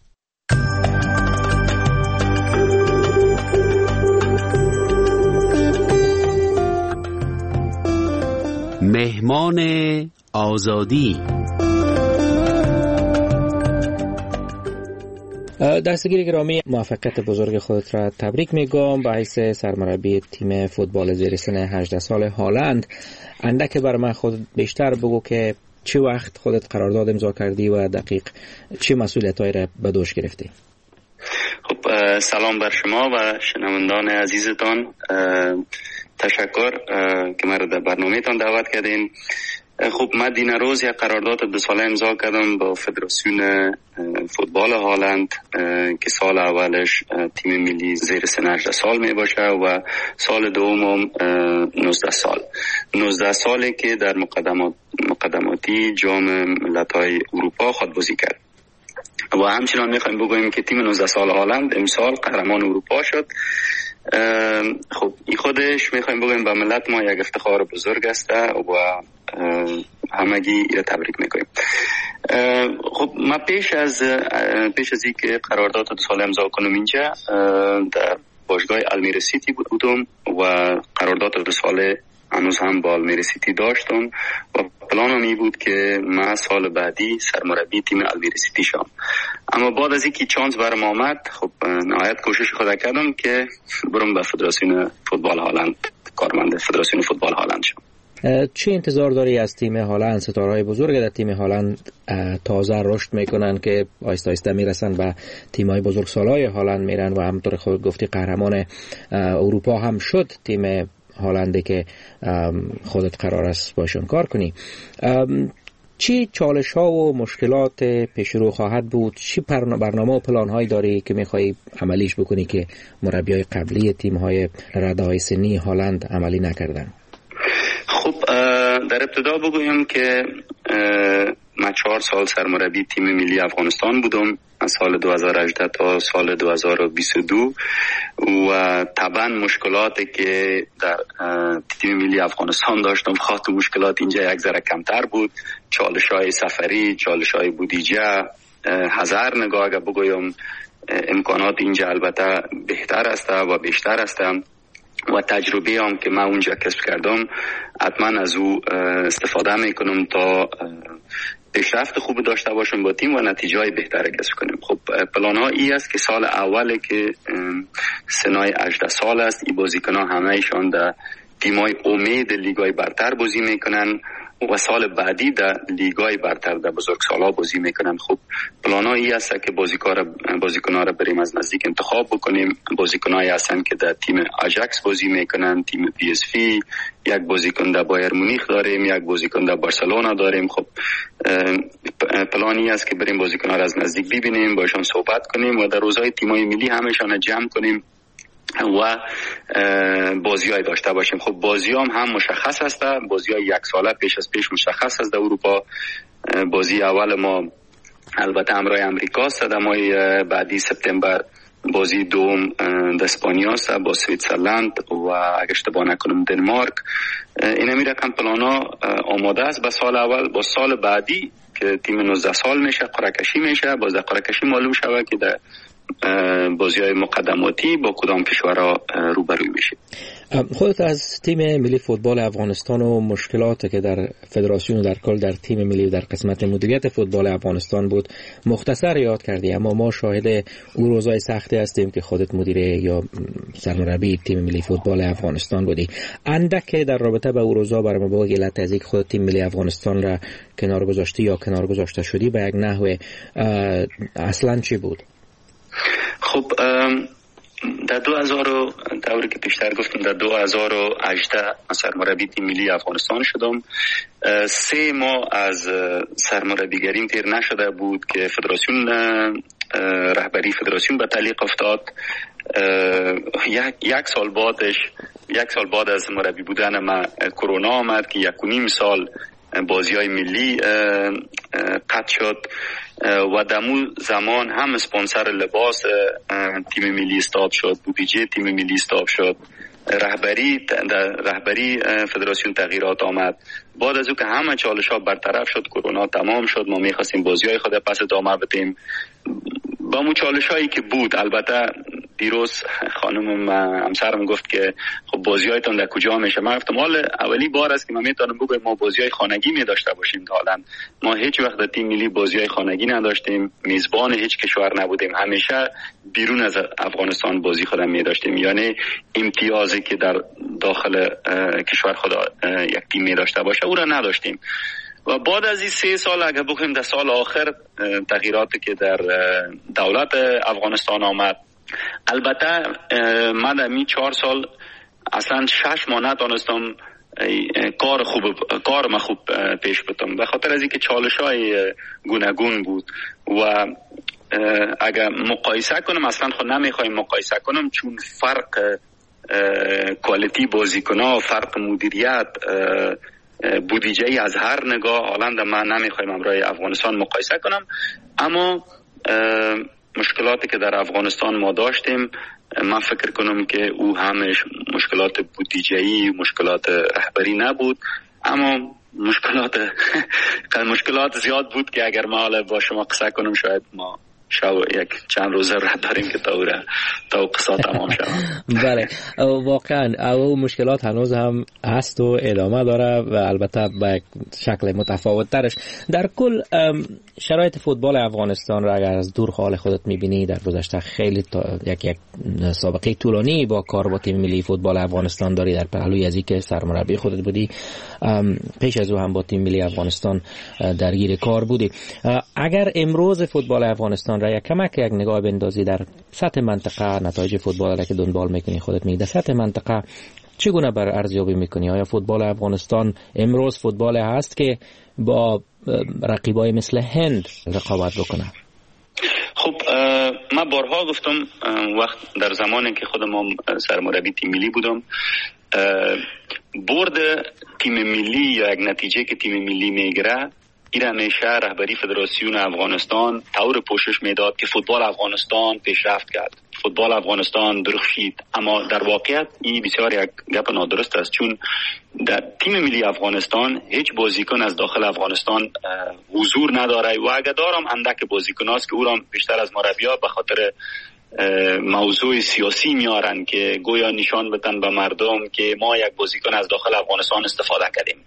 مهمان آزادی. دستگیر گرامی، موفقیت بزرگ خودت را تبریک میگم به حیث سرمربی تیم فوتبال زیر سن هجده سال هالند. اندک بر من خود بیشتر بگو که چه وقت خودت قرارداد امضا کردی و دقیق چه مسئولیتایی را به دوش گرفتی؟ خب سلام بر شما و شنوندان عزیزتان، تشکر که مرا در برنامه‌تان دعوت کردین. خب من دین روز یک قرارداد دو ساله امضا کردم با فدراسیون فوتبال هالند که سال اولش تیم ملی زیر سن هجده سال می باشه و سال دوم نوزده سال نوزده سالی که در مقدمات مقدماتی جام ملت‌های اروپا خود بازی کرد. و همچنان میخوایم بگوییم که تیم نوزده سال هالند امسال قهرمان اروپا شد. خب این خودش میخوایم بگوییم به ملت ما یک افتخار بزرگ است و همگی را تبریک میکنیم. خب ما پیش از پیش از اینکه قرارداد دو ساله امضا کنم اینجا در باشگاه المیرا سیتی بودم و قرارداد دو ساله هنوز هم با المیرا سیتی داشتم و پلانم این بود که من سال بعدی سرمربی تیم المیرا سیتی شم. اما بعد از اینکه چانس برام آمد، خب نهایت کوشش خود کردم که برم به فدراسیون فوتبال هالند، کارمند فدراسیون فوتبال هالند شم. چه انتظار داری از تیم هالند؟ ستاره‌های بزرگ در تیم هالند تازه رشد میکنن که آهسته آهسته میرسن به تیم‌های بزرگسالای هالند میرن و همونطور خود گفتی قهرمان اروپا هم شد تیم هالنده که خودت قرار است باشون کار کنی. چی چالش ها و مشکلات پیش رو خواهد بود؟ چی برنامه و پلان هایی داری که میخوایی عملیش بکنی که مربیای قبلی تیم های رده های سنی هالند عملی نکردن؟ خب در ابتدا بگویم که من چهار سال سرمربی تیم ملی افغانستان بودم، از سال دو هزار و هجده تا سال دو هزار و بیست و دو و طبعا مشکلاتی که در تیم ملی افغانستان داشتم خاطر مشکلات اینجا یک ذره کمتر بود. چالش های سفری، چالش های بودجه، هزار نگاه اگر بگویم امکانات اینجا البته بهتر است و بیشتر است و تجربه هم که من اونجا کسب کردم حتما از او استفاده میکنم تا پیشرفت خوب داشته باشم با تیم و نتیجه های بهتر کسب کنیم. خب پلان ها ای است که سال اوله که سنای هجده سال است، این بازیکن ها همه ایشان در تیم های امید لیگای برتر بازی میکنن و سال بعدی در لیگای برتر در بزرگسالا بازی میکنن. خب پلان ها ای است که بازیکن ها را بریم از نزدیک انتخاب بکنیم. بازیکن هایی هستن که در تیم آژاکس بازی میکنن، تیم پی اس وی، یک بازیکن در بایر مونیخ داریم، یک بازیکن در بارسلونا داریم. خب پلانی است که بریم بازیکن ها را از نزدیک ببینیم، باشون صحبت کنیم و در روزهای تیمای ملی همشان جمع کنیم و بازی های داشته باشیم. خب بازی هم هم مشخص است، بازی های یک ساله پیش از پیش مشخص است. در اروپا بازی اول ما البته همراه امریکا است، در ماه بعدی سپتامبر بازی دوم در اسپانیا است با سوئیسرلند و اگه اشتباه نکنم دنمارک. این می رقم پلانا آماده است به سال اول. با سال بعدی که تیم نوزده سال میشه قرعه کشی میشه، باز قرعه کشی معلوم شود که در بازی های مقدماتی با کدام کشورها روبروی میشه. خودت از تیم ملی فوتبال افغانستان و مشکلاتی که در فدراسیون و در کل در تیم ملی و در قسمت مدیریت فوتبال افغانستان بود مختصر یاد کردی، اما ما شاهد اون روزهای سختی هستیم که خودت مدیر یا سرمربی تیم ملی فوتبال افغانستان بودی. اندک در رابطه با اون روزها برام بگو علت از اینکه خودت تیم ملی افغانستان را کنار گذاشتی یا کنار گذاشته شدی به یک نحو اصلا چی بود؟ خب در دو هزار دوری که پیشتر گفتم در دو هزار و هجده سرمربی تیم ملی افغانستان شدم. سه ماه از سرمربیگریم تیر نشده بود که فدراسیون رهبری فدراسیون به تعلیق افتاد. یک, یک سال بعدش یک سال بعد از مربی بودن من کرونا آمد که یک و نیم سال بازی های ملی قطع شد و دمو زمان هم اسپانسر لباس تیم ملی استاپ شد، بودجه تیم ملی استاپ شد، رهبری رهبری فدراسیون تغییرات آمد. بعد از او که همه چالش ها برطرف شد، کرونا تمام شد، ما میخواستیم بازی های خود پس ادامه بدیم با مو چالش هایی که بود. البته دیروز خانمم همسرم گفت که خب بازیایتون در کجا میشه؟ من گفتم حالا اولی بار است که من میتونم بگم ما بازیای خانگی می داشته باشیم. حالا ما هیچ وقت در تیم ملی بازیای خانگی نداشتیم، میزبان هیچ کشور نبودیم، همیشه بیرون از افغانستان بازی خودم می داشتیم. یعنی امتیازی که در داخل کشور خود یک تیم می داشته باشه او را نداشتیم. و بعد از این سه سال اگر بخویم در سال آخر تغییراتی که در دولت افغانستان آمد، البته من در می چهار سال اصلا شش ماه نتونستم کار خوب کار ما خوب پیش بتم، به خاطر از اینکه چالش‌های گوناگون بود و اگر مقایسه کنم اصلا خود نمیخوایم مقایسه کنم، چون فرق کوالیتی بازیکن‌ها، فرق مدیریت، بودجه از هر نگاه حالا من نمیخوایم امروی افغانستان مقایسه کنم، اما مشکلاتی که در افغانستان ما داشتیم من فکر کنم که او همش مشکلات بودجه‌ای، مشکلات رهبری نبود، اما مشکلات مشکلات زیاد بود که اگر ما حالا با شما قصه کنم شاید ما شو یک چند روزه راه داریم که تا تا قصه تمام شود. بله واقعا او مشکلات هنوز هم هست و ادامه داره و البته به شکل متفاوت ترش. در کل شرایط فوتبال افغانستان را اگر از دور حال خودت میبینی، در گذشته خیلی یک یک سابقه طولانی با کار با تیم ملی فوتبال افغانستان داری، در پهلوی از اینکه سرمربی خودت بودی، پیش از او هم با تیم ملی افغانستان درگیر کار بودی. اگر امروز فوتبال افغانستان را یک کمک یک نگاه بندازی در سطح منطقه، نتایج فوتبال را که دنبال میکنی خودت میگی، در سطح منطقه چگونه بر ارزیابی میکنی؟ آیا فوتبال افغانستان امروز فوتبال هست که با رقیبای مثل هند رقابت بکنه؟ خب من بارها گفتم وقت در زمانی که خودم هم سرمربی تیم ملی بودم، برد تیم ملی یا یک نتیجه که تیم ملی میگیره این همیشه رهبری فدراسیون افغانستان طور پوشش میداد که فوتبال افغانستان پیشرفت کرد، فوتبال افغانستان درخشید. اما در واقعیت این بسیار یک گپ نادرست است، چون در تیم ملی افغانستان هیچ بازیکن از داخل افغانستان حضور نداره و اگر دارم اندک بازیکن است که او را بیشتر از مربی‌ها به خاطر موضوع سیاسی میارن که گویا نشان بدن به مردم که ما یک بازیکن از داخل افغانستان استفاده کردیم،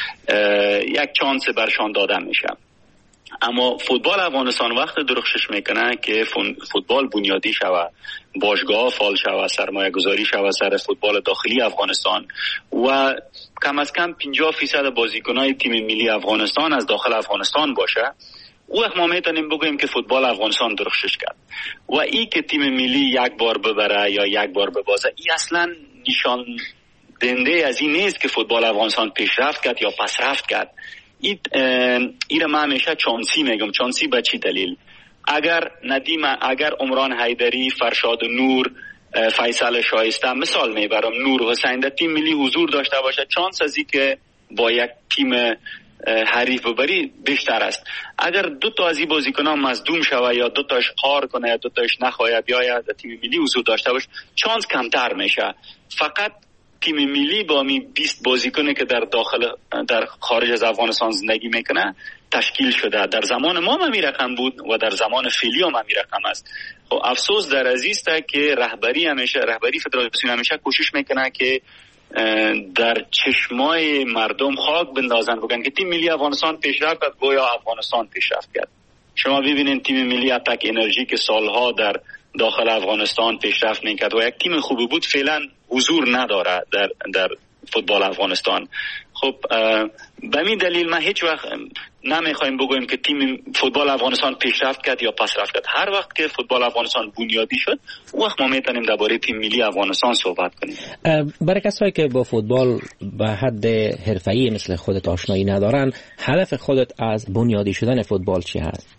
یک چانس برشان داده میشه. اما فوتبال افغانستان وقت درخشش میکنه که فوتبال بنیادی شوه، باشگاه فعال شوه، سرمایه گذاری شوه سر فوتبال داخلی افغانستان و کم از کم پنجاه فیصد بازیکنای تیم ملی افغانستان از داخل افغانستان باشه، او وقت ما میتونیم بگوییم که فوتبال افغانستان درخشش کرد. و ای که تیم ملی یک بار ببره یا یک بار ببازه، این اصلا نشان دهنده از این نیست که فوتبال افغانستان پیشرفت کرد یا پسرفت کرد. این ایره من همیشه چانسی میگم. چانسی به چی دلیل؟ اگر ندیم، اگر عمران حیدری، فرشاد نور، فیصل شایسته مثال میبرم، نور حسین در تیم ملی حضور داشته باشه، چانس از این که با یک تیم حریف ببری بیشتر است. اگر دو تا از این بازیکنان مصدوم شوه یا دو تاش قهر کنه یا دو تاش نخواهد بیاید در تیم ملی حضور داشته باشه، چانس کمتر میشه. فقط تیم ملی با می بیست بازیکنی که در داخل در خارج از افغانستان زندگی میکنه تشکیل شده. در زمان ما هم می رقم بود و در زمان فعلی هم می رقم است. خب افسوس در عزیز است که رهبری همیشه رهبری فدراسیون همیشه کوشش میکنه که در چشمای مردم خاک بندازن، بگن که تیم ملی افغانستان پیشرفت کرد، گویا افغانستان پیشرفت کرد. شما ببینید تیم ملی اتک انرژی که سالها در داخل افغانستان پیشرفت میکرد و یک تیم خوبی بود، فعلا حضور نداره در در فوتبال افغانستان. خب به این دلیل ما هیچ وقت نمیخوایم بگویم که تیم فوتبال افغانستان پیشرفت کرد یا پسرفت کرد. هر وقت که فوتبال افغانستان بنیادی شد، اون وقت ما میتونیم درباره تیم ملی افغانستان صحبت کنیم. برای کسایی که با فوتبال به حد حرفه‌ای مثل خودت آشنایی ندارن، هدف خودت از بنیادی شدن فوتبال چی هست؟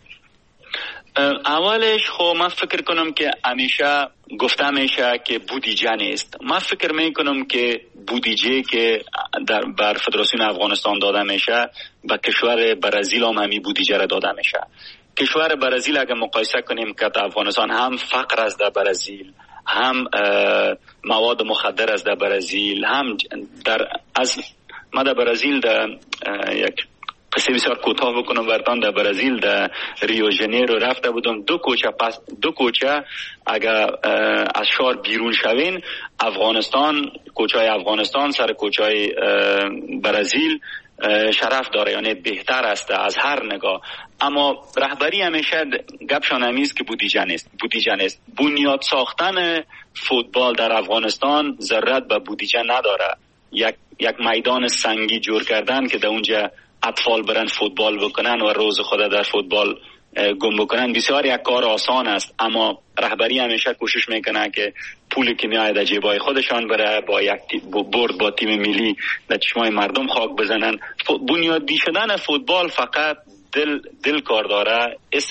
اولش خب من فکر کنم که همیشه گفته میشه که بودجه نیست. من فکر میکنم که بودجه که در بر فدراسیون افغانستان داده میشه به کشور برزیل هم همین بودجه را داده میشه. کشور برزیل اگر مقایسه کنیم که در افغانستان هم فقر است در برزیل، هم مواد مخدر است در برزیل، هم در از ما در برزیل در یک قصه بسیار کوتاه بکنم براتون. در برزیل در ریو ژنیرو رفته بودم، دو کوچه پس دو کوچه اگر از شهر بیرون شوین، افغانستان، کوچه های افغانستان سر کوچه های برزیل شرف داره، یعنی بهتر است از هر نگاه. اما رهبری همیشه گپشان همیست که بودجه نیست. بودجه نیست. بنیاد ساختن فوتبال در افغانستان ضرورت به بودجه نداره. یک یک میدان سنگی جور کردن که در اونجا اطفال برن فوتبال بکنن و روز خود در فوتبال گم بکنن بسیار یک کار آسان است، اما رهبری همیشه کوشش میکنه که پولی که میاد در جیبای خودشان بره با یک برد با تیم ملی در چشمای مردم خاک بزنن. بنیادی شدن فوتبال فقط دل دل کار داره، اس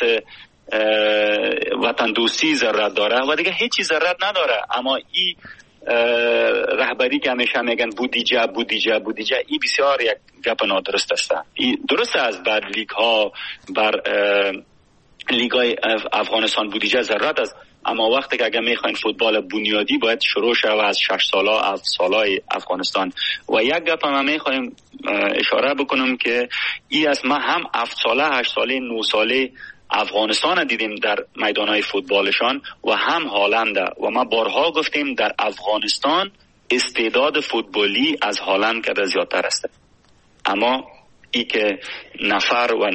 وطن دوستی ضرورت داره و دیگه هیچ چیز ضرورت نداره. اما این رهبری که همیشه میگن بودجه بودجه بودجه، این بسیار یک گپ نادرست است. این درست است بر لیگ ها، بر لیگ های افغانستان بودجه ضرورت است، اما وقتی که اگر میخواین فوتبال بنیادی باید شروع شود از شش ساله هفت ساله افغانستان. و یک گپ هم میخوایم اشاره بکنم که این است، ما هم هفت ساله هشت ساله نه ساله افغانستان دیدیم در میدانهای فوتبالشان و هم هالند، و ما بارها گفتیم در افغانستان استعداد فوتبالی از هالند که زیادتر است. اما ای که نفر و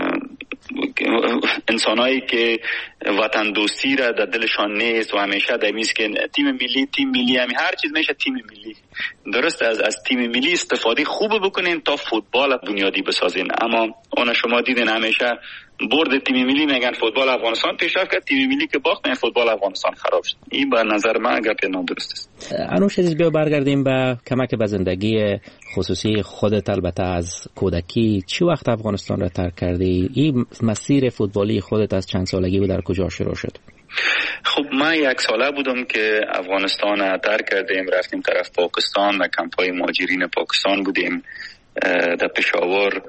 انسانایی که وطن دوستی را در دلشان نیست و همیشه در میز که تیم ملی تیم ملی همی هر چیز میشه تیم ملی. درست از از تیم ملی استفاده خوب بکنین تا فوتبال بنیادی بسازین، اما اون شما دیدین همیشه برد تیم ملی میگن فوتبال افغانستان پیشرفت کرد، تیم ملی که باخت میگن فوتبال افغانستان خراب شد. این به نظر من گپ نادرست است. انوش عزیز، بیا برگردیم به کمک به زندگی خصوصی خودت. البته از کودکی چی وقت افغانستان را ترک کردی؟ این مسیر فوتبالی خودت از چند سالگی بود در کجا شروع شد؟ خب من یک ساله بودم که افغانستان را ترک کردیم، رفتیم طرف پاکستان و کمپای مهاجرین پاکستان بودیم در پشاور.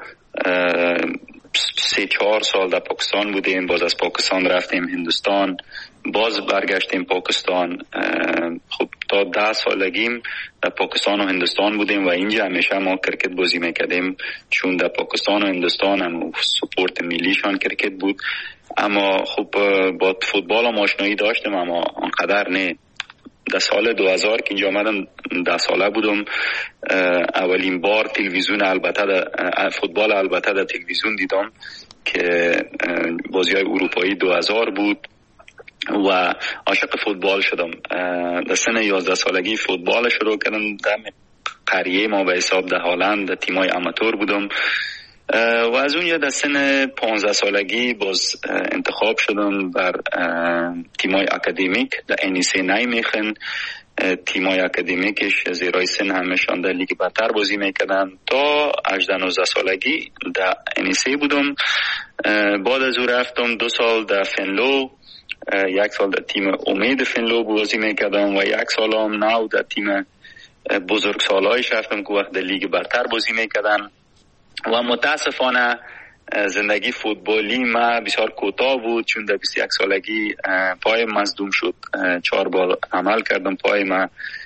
سه چهار سال در پاکستان بودیم، باز از پاکستان رفتیم هندوستان، باز برگشتیم پاکستان. خب تا ده سالگیم در پاکستان و هندوستان بودیم و اینجا همیشه ما کرکت بازی میکردیم، چون در پاکستان و هندوستان هم سپورت ملیشان کرکت بود. اما خب با فوتبال هم آشنایی داشتم، اما آنقدر نه. در سال دو هزار که اینجا آمدم ده ساله بودم، اولین بار تلویزیون البته در فوتبال البته در تلویزیون دیدم که بازی های اروپایی دو هزار بود و عاشق فوتبال شدم. در سن یازده سالگی فوتبال شروع کردم. در قریه ما به حساب در هالند در تیمای اماتور بودم و از اونجا در سن پانزده سالگی باز انتخاب شدم بر تیمای اکادمیک در انیسه نیمیخن. تیمای اکادمیکش زیرای سن همشان در لیگ برتر بازی میکردن. تا هجده نوزده سالگی در انیسه بودم. بعد از او رفتم دو سال در فنلو، یک سال در تیم امید فنلو بازی میکردم و یک سال هم نو در تیم بزرگ سالایش رفتم که وقت در لیگ برتر بازی میکردن. و متاسفانه زندگی فوتبالی ما بسیار کوتاه بود، چون در بیست و یک سالگی پای مصدوم شد. چهار بار عمل کردم پای ما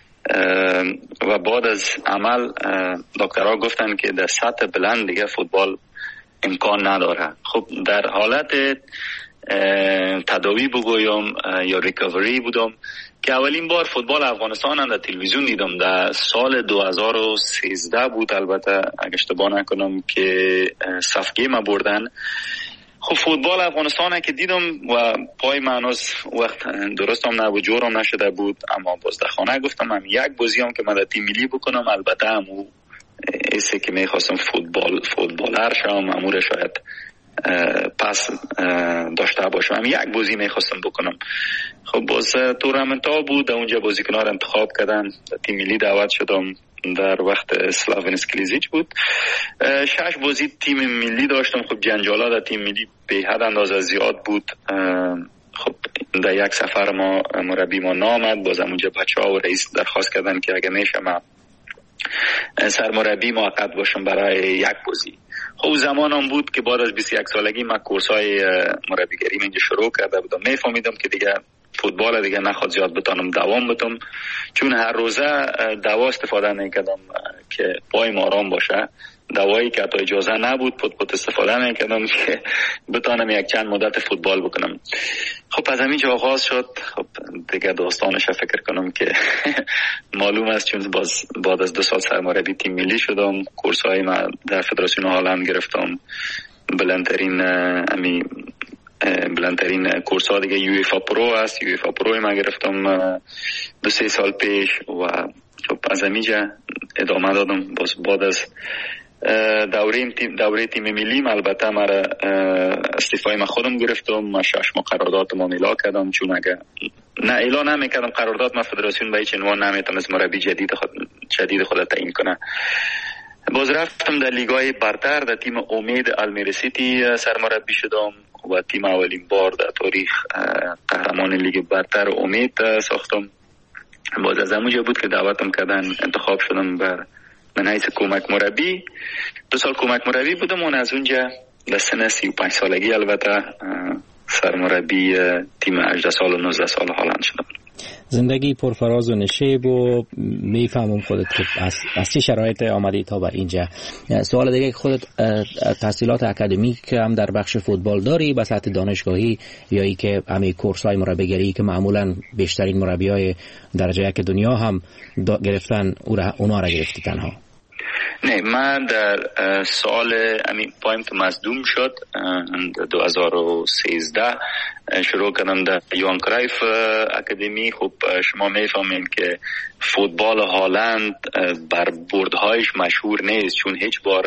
و بعد از عمل دکترها گفتن که در سطح بلند دیگه فوتبال امکان نداره. خب در حالت تداوی بگویم یا ریکاوری بودم که اولین بار فوتبال افغانستان هم در تلویزیون دیدم. در سال دو هزار و سیزده بود البته اگه اشتباه نکنم که صفگه ما بردن. خب فوتبال افغانستان که دیدم و پای منوز وقت درست هم نبود، جورم نشده بود، اما باز در خانه گفتم هم یک بازی هم که من در تیم ملی بکنم. البته همو ایسه که میخواستم فوتبال فوتبالر شم، امور شاید پس داشته باشم، هم یک بازی میخواستم بکنم. خب باز تورنمنت ها بود، اونجا بازیکنان انتخاب کردن، تیم ملی دعوت شدم. در وقت سلاوین اسکلیزیچ بود. شش بازی تیم ملی داشتم. خب جنجالا در تیم ملی به حد اندازه زیاد بود. خب در یک سفر ما مربی ما نامد، باز اونجا بچه ها و رئیس درخواست کردن که اگه میشه ما سرمربی موقت باشم برای یک بازی. خب زمان هم بود که بعد از بیست و یک سالگی من کورسای مربیگری اینجا شروع کرده بودم. میفهمیدم که دیگه فوتبال دیگه نخواد زیاد بتانم دوام بتم، چون هر روزه دوا استفاده نکردم که پایم آرام باشه. دوایی که حتی اجازه نبود پوت پوت استفاده میکردم که بتانم یک چند مدت فوتبال بکنم. خب از همینجا آغاز شد. خب دیگه داستانش فکر کنم که معلوم است، چون باز بعد از دو سال سرمربی تیم ملی شدم. کورس های من در فدراسیون هلند گرفتم. بلندترین امی بلندترین کورس ها دیگه یو اف ا پرو است. یو اف ا پرو من گرفتم دو سه سال پیش و خب از همینجا ادامه دادم. باز بعد از دوره تیم دوره تیم ملی البته مرا استعفای من خودم گرفتم. من شش ماه قرارداد ما امضا کردم، چون اگه نه اعلان نمیکردم قرارداد، من فدراسیون به هیچ عنوان نمیتونست مربی جدید خود جدید خود تعیین کنه. باز رفتم در لیگای برتر، در تیم امید المیری سیتی سرمربی شدم و تیم اولین بار در تاریخ قهرمان لیگ برتر امید ساختم. باز از اونجا بود که دعوتم کردن، انتخاب شدم بر من حیث کمک مربی. دو سال کمک مربی بودم و از اونجا در سن سی و پنج سالگی البته سرمربی تیم هجده سال و نوزده سال هلند شدم. زندگی پرفراز و نشیب و میفهمم خودت که از, از چه شرایط آمدی تا به اینجا. سوال دیگه که خودت تحصیلات اکادمیک هم در بخش فوتبال داری به سطح دانشگاهی یا ای که همه کورس های مربیگری که معمولا بیشترین مربی های درجه یک دنیا هم گرفتن اونا را گرفتی تنها؟ نه، من در سال امین پایم که مصدوم شد دو هزار و سیزده شروع کردم در یوهان کرایف اکادمی. خب شما میفهمین که فوتبال هلند بر بردهایش مشهور نیست، چون هیچ بار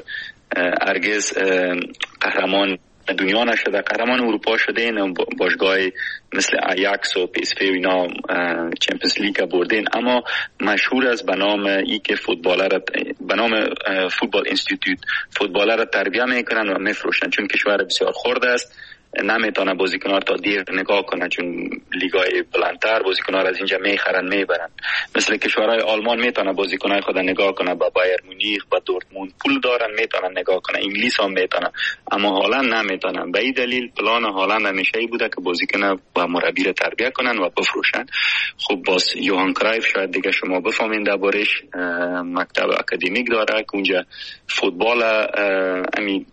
هرگز قهرمان دنیا نشده. قهرمان اروپا شده این باشگاه مثل آیاکس و پی اس وی و اینا چمپیونز لیگ بردین، اما مشهور است به نام ای که فوتبالر به نام فوتبال اینستیتوت فوتبالر تربیت میکنن و میفروشن، چون کشور بسیار خرد است. نمیتونه بازیکن‌ها تا دیر نگاه کنن، چون لیگای بلندتر بازیکن‌ها از اینجا میخرن میبرن. مثل کشورهای آلمان میتونه بازیکن‌های خود نگاه کنه، با بایر مونیخ با دورتموند پول دارن میتونن نگاه کنه. انگلیس هم میتونه، اما هلند نمیتونن. به این دلیل پلان هلند همیشه ای بوده که بازیکن و مربی را تربیت کنن و بفروشن. خب باز یوهان کرایف شاید دیگه شما بفهمین دربارش، مکتب اکادمیک داره که اونجا فوتبال امی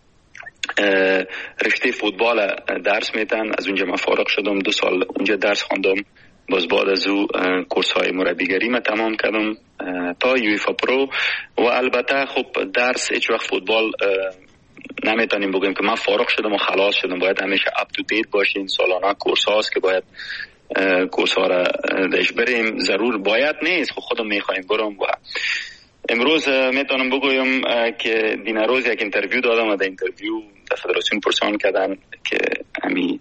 رشته فوتبال درس میتن. از اونجا من فارغ شدم، دو سال اونجا درس خواندم. باز بعد از او کورس های مربیگری من تمام کردم تا یو اف ا پرو. و البته خب درس هیچ وقت فوتبال نمیتونیم بگیم که من فارغ شدم و خلاص شدم. باید همیشه اپ تو دیت باشین. سالانه کورس هاست که باید کورس ها را داشت بریم. ضرور باید نیست، خب خودم میخوایم برم. و امروز میتونم بگویم که دین روز یک اینترویو دادم و در اینترویو در فدراسیون پرسان کردن که امی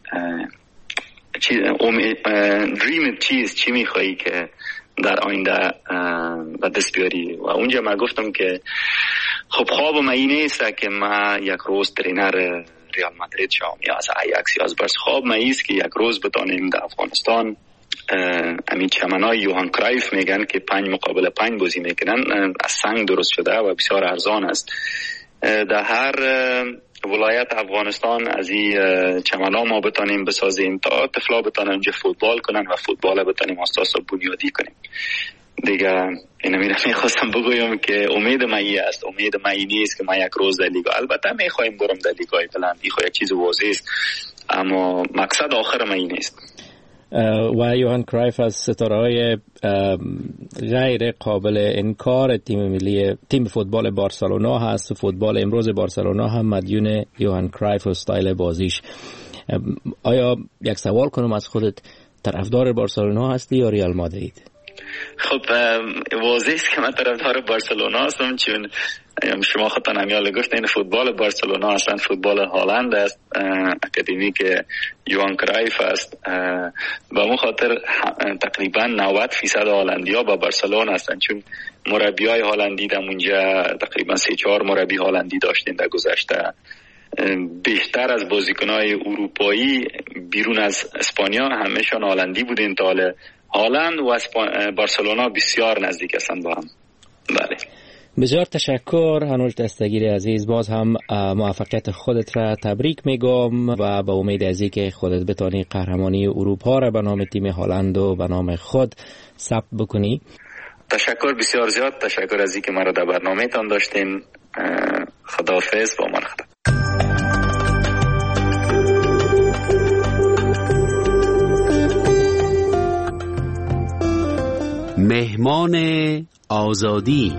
چی دریم چیز چی میخوایی که در آینده به دست بیاری. و اونجا من گفتم که خب خوابم این نیست که من یک روز ترینر ریال مادرید شوم یا از آیاکس یا از بارسا. خواب من ایست که یک روز بتونیم در افغانستان امین چمنای یوهان کرایف میگن که پنج مقابل پنج بازی میکنن، از سنگ درست شده و بسیار ارزان است. در هر ولایت افغانستان از این چمنا ما بتانیم بسازیم تا طفلا بتانن اونجا فوتبال کنن و فوتبال بتانیم اساس بنیادی کنیم. دیگه اینا میرم میخواستم بگویم که امید من این است. امید من این نیست که من یک روز در لیگا، البته میخوایم برم در لیگای بلند، این خواهی یک چیز واضح است، اما مقصد آخر من این نیست. و یوهان کرایف از ستاره‌های غیر قابل انکار تیم ملی تیم فوتبال بارسلونا هست. فوتبال امروز بارسلونا هم مدیون یوهان کرایف و استایل بازیش. آیا یک سوال کنم از خودت، طرفدار بارسلونا هستی یا ریال مادرید؟ خب واضح است که من طرفدار بارسلونا هستم، چون شما خودتان همیال گفت این فوتبال بارسلونا اصلا فوتبال هلند است، اکادمیک یوهان کرایف است. به اون خاطر تقریبا نود فیصد هلندیا با بارسلونا هستند، چون مربی های هلندی در اونجا تقریبا سه چهار مربی هلندی داشتین در گذشته. بیشتر از بازیکنهای اروپایی بیرون از اسپانیا همهشان هلندی بودین. تا هلند و بارسلونا بسیار نزدیک هستند با هم. بله، بسیار تشکر هنوش دستگیر عزیز. باز هم موفقیت خودت را تبریک میگم و با امید از اینکه خودت بتانی قهرمانی اروپا را به نام تیم هلند و به نام خود ثبت بکنی. تشکر، بسیار زیاد تشکر از اینکه مرا در برنامه تان داشتین. خداحافظ، با من خدا. مهمان آزادی.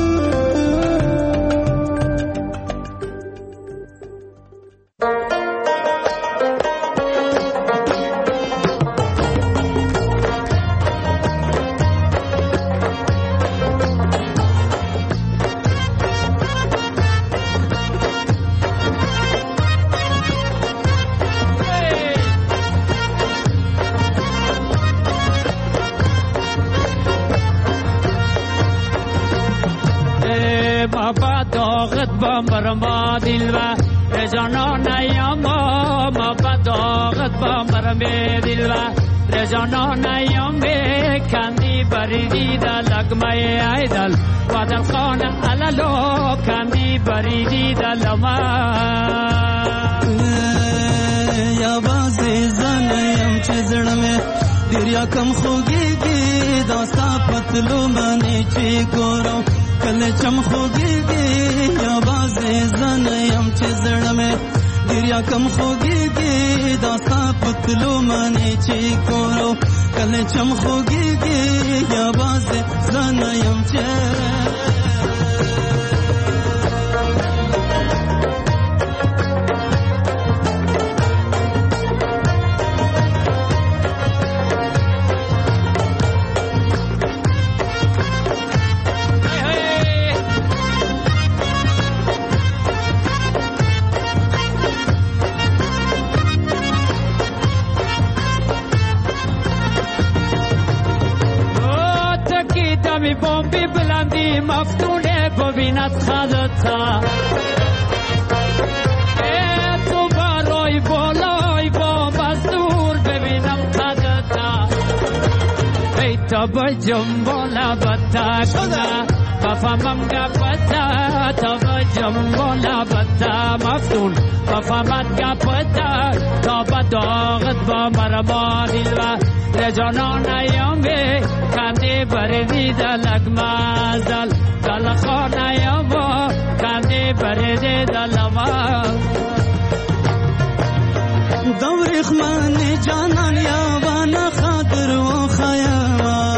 برما دلوا رجانا نیاما ما بداغت با مرمه دلوا رجانا نیامه کندی بریدی در لگمه ایدل و در خانه علالو کندی بریدی در لما یا بازی زنیم چه زرمه دریا کم خوگی گی داستا پتلو منی چی گورو کل چم خوگی گی یا بازی زنیم چه زرمه دریا کم خوگی گی داستا پتلو منی چی گورو کل چم خوگی گی یا بازی زنیم چه بومبی بلندی مفتونه ببیند خدتا ای تو بالای بالای بوم از دور ببینم خدتا ای تا بجم بالا بتا کنه بفهمم گپتا تا بجم بالا بتا مفتون بفهمت گپتا تا بداغت با مرما دلوا رجانا نیامه کندی بریدی دلک مازل دل خانه یاما کندی بریدی دلما دوریخ من جانان یاوان خاطر و خیاما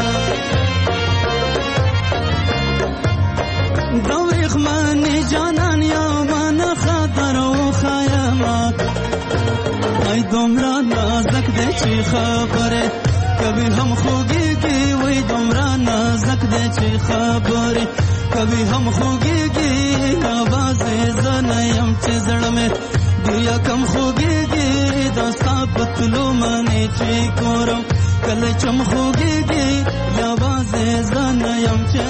دوریخ من جانان یاوان خاطر و خیاما ای دمرا نازک ده چی خبره کبھی ہم خوگی کی وہی دمرا نازک دے چی خبر کبھی ہم خوگی کی آواز زنیم چی زڑ میں دیا کم خوگی کی داستا پتلو منی چی کورم کل چم خوگی کی آواز زنیم چی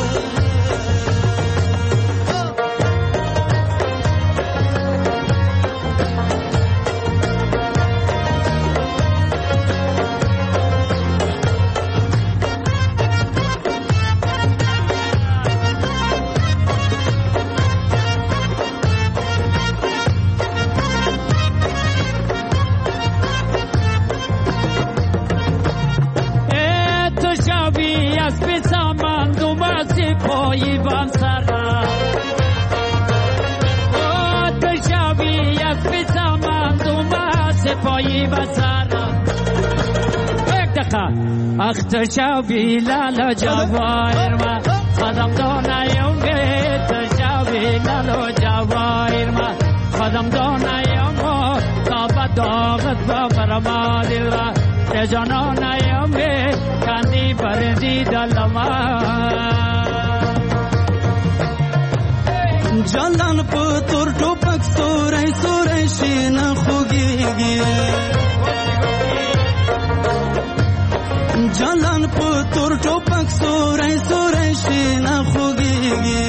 پایی بام سرا او تشابی از بسامان دوما سپایی با سرا یک دقیقه اخ تشابی لالا جوایر ما خدم دانایم گه تشابی لالا جوایر ما خدم دانایم تا بداغت با مرما دل را رجانانایم کندی بردی دلما جلان پتر ټوپک سورای سورای شین خوګيږي جلان پتر ټوپک سورای سورای شین خوګيږي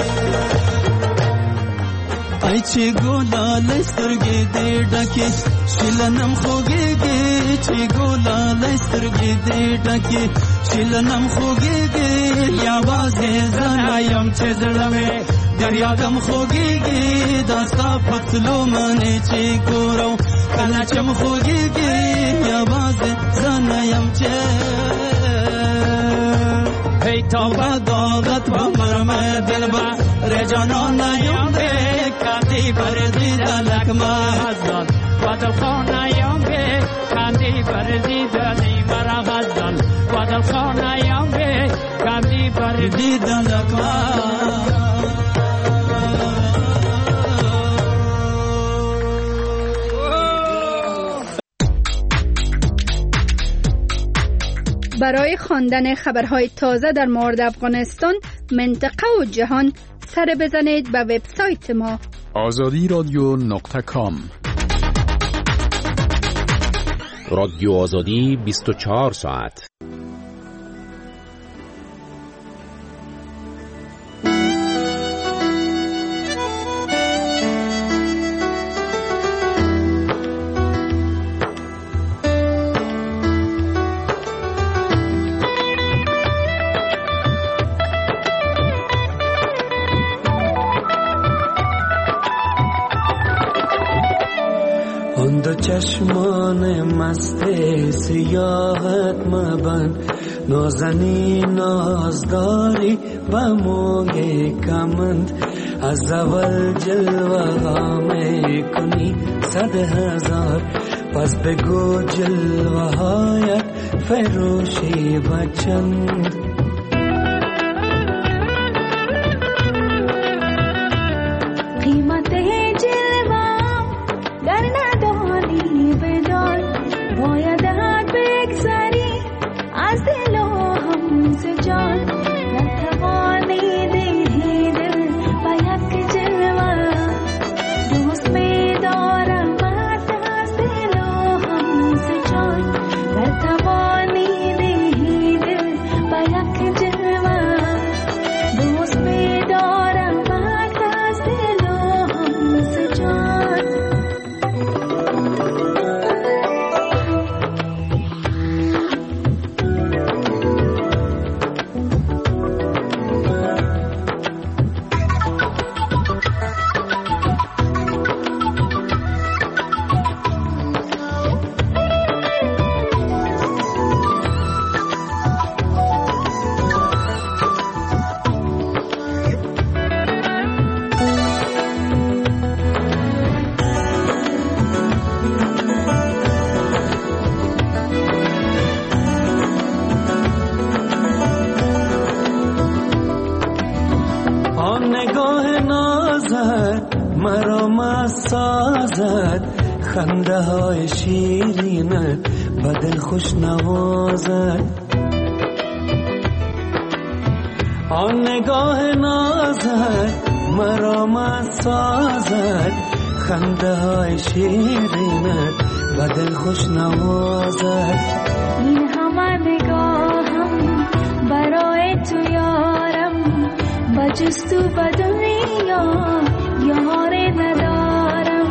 ای چې ګولا لسترګې دې ډکه شلنم خوګيږي چې ګولا لسترګې دې ډکه شلنم خوګيږي یا وازه زنایم چې زړمه دریا کم خوگیگی داستا پتلو منی چی کورو کلا چم خوگیگی یا باز زنیم چه ای تا بداغت و مرم دل با رجانان نیم به کندی بردی دلک مزدان و دل خانیم به کندی بردی دلی مرا غزل و دل خانیم به کندی بردی دلک مزدان. برای خواندن خبرهای تازه در مورد افغانستان، منطقه و جهان سر بزنید به وبسایت ما آزادی رادیو نقطه کام. رادیو آزادی بیست و چهار ساعت. چشمان مست سیاحت مبند نازنی نازداری و موی کمند از اول جلوه ها می کنی صد هزار پس بگو جلوه هایت فروشی و چند قیمت جلوه در ندانی بدان باید بگذری از دل و هم جان نتوانی دهی دل باید جلوه دوست می دارم از دل و هم جان نتوانی دهی دل باید جلوه دوست می دارم از دل و هم جان. خنده های شیرینت بدل خوش نوازد آن نگاه نازت مرا مست سازد خنده های شیرینت بدل خوش نوازد این همه نگاهم برای تو یارم بجز تو به دنیا یاری ندارم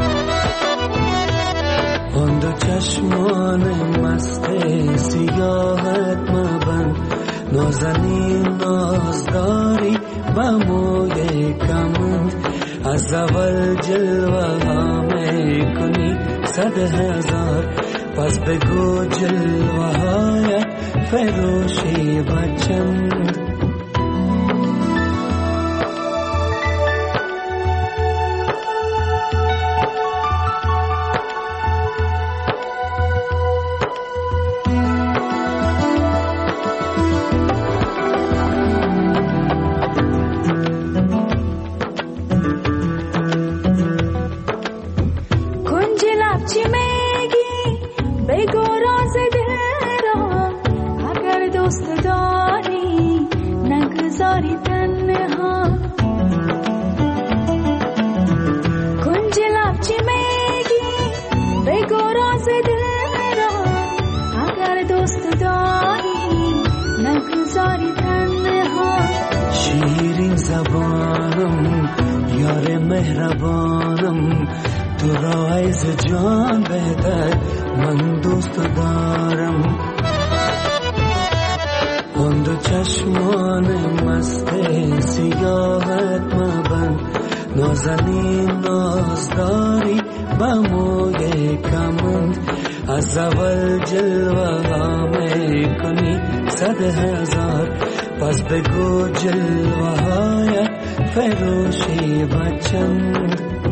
آن دو چشمان مست سیاحت مبند نازنین نازداری و موی کمند از اول جلوه ها می کنی صد هزار پس بگو جلوه هایت فروشی و چند شیرین زبانم یار مهربانم تو را عز جان بهتر من دوست دارم آن دو چشمان مست سیاحت مبند نازنین نازداری و موی کمند از اول جلوه ها می کنی صد هزار پس بگو جلوه‌هایت فروشی بچم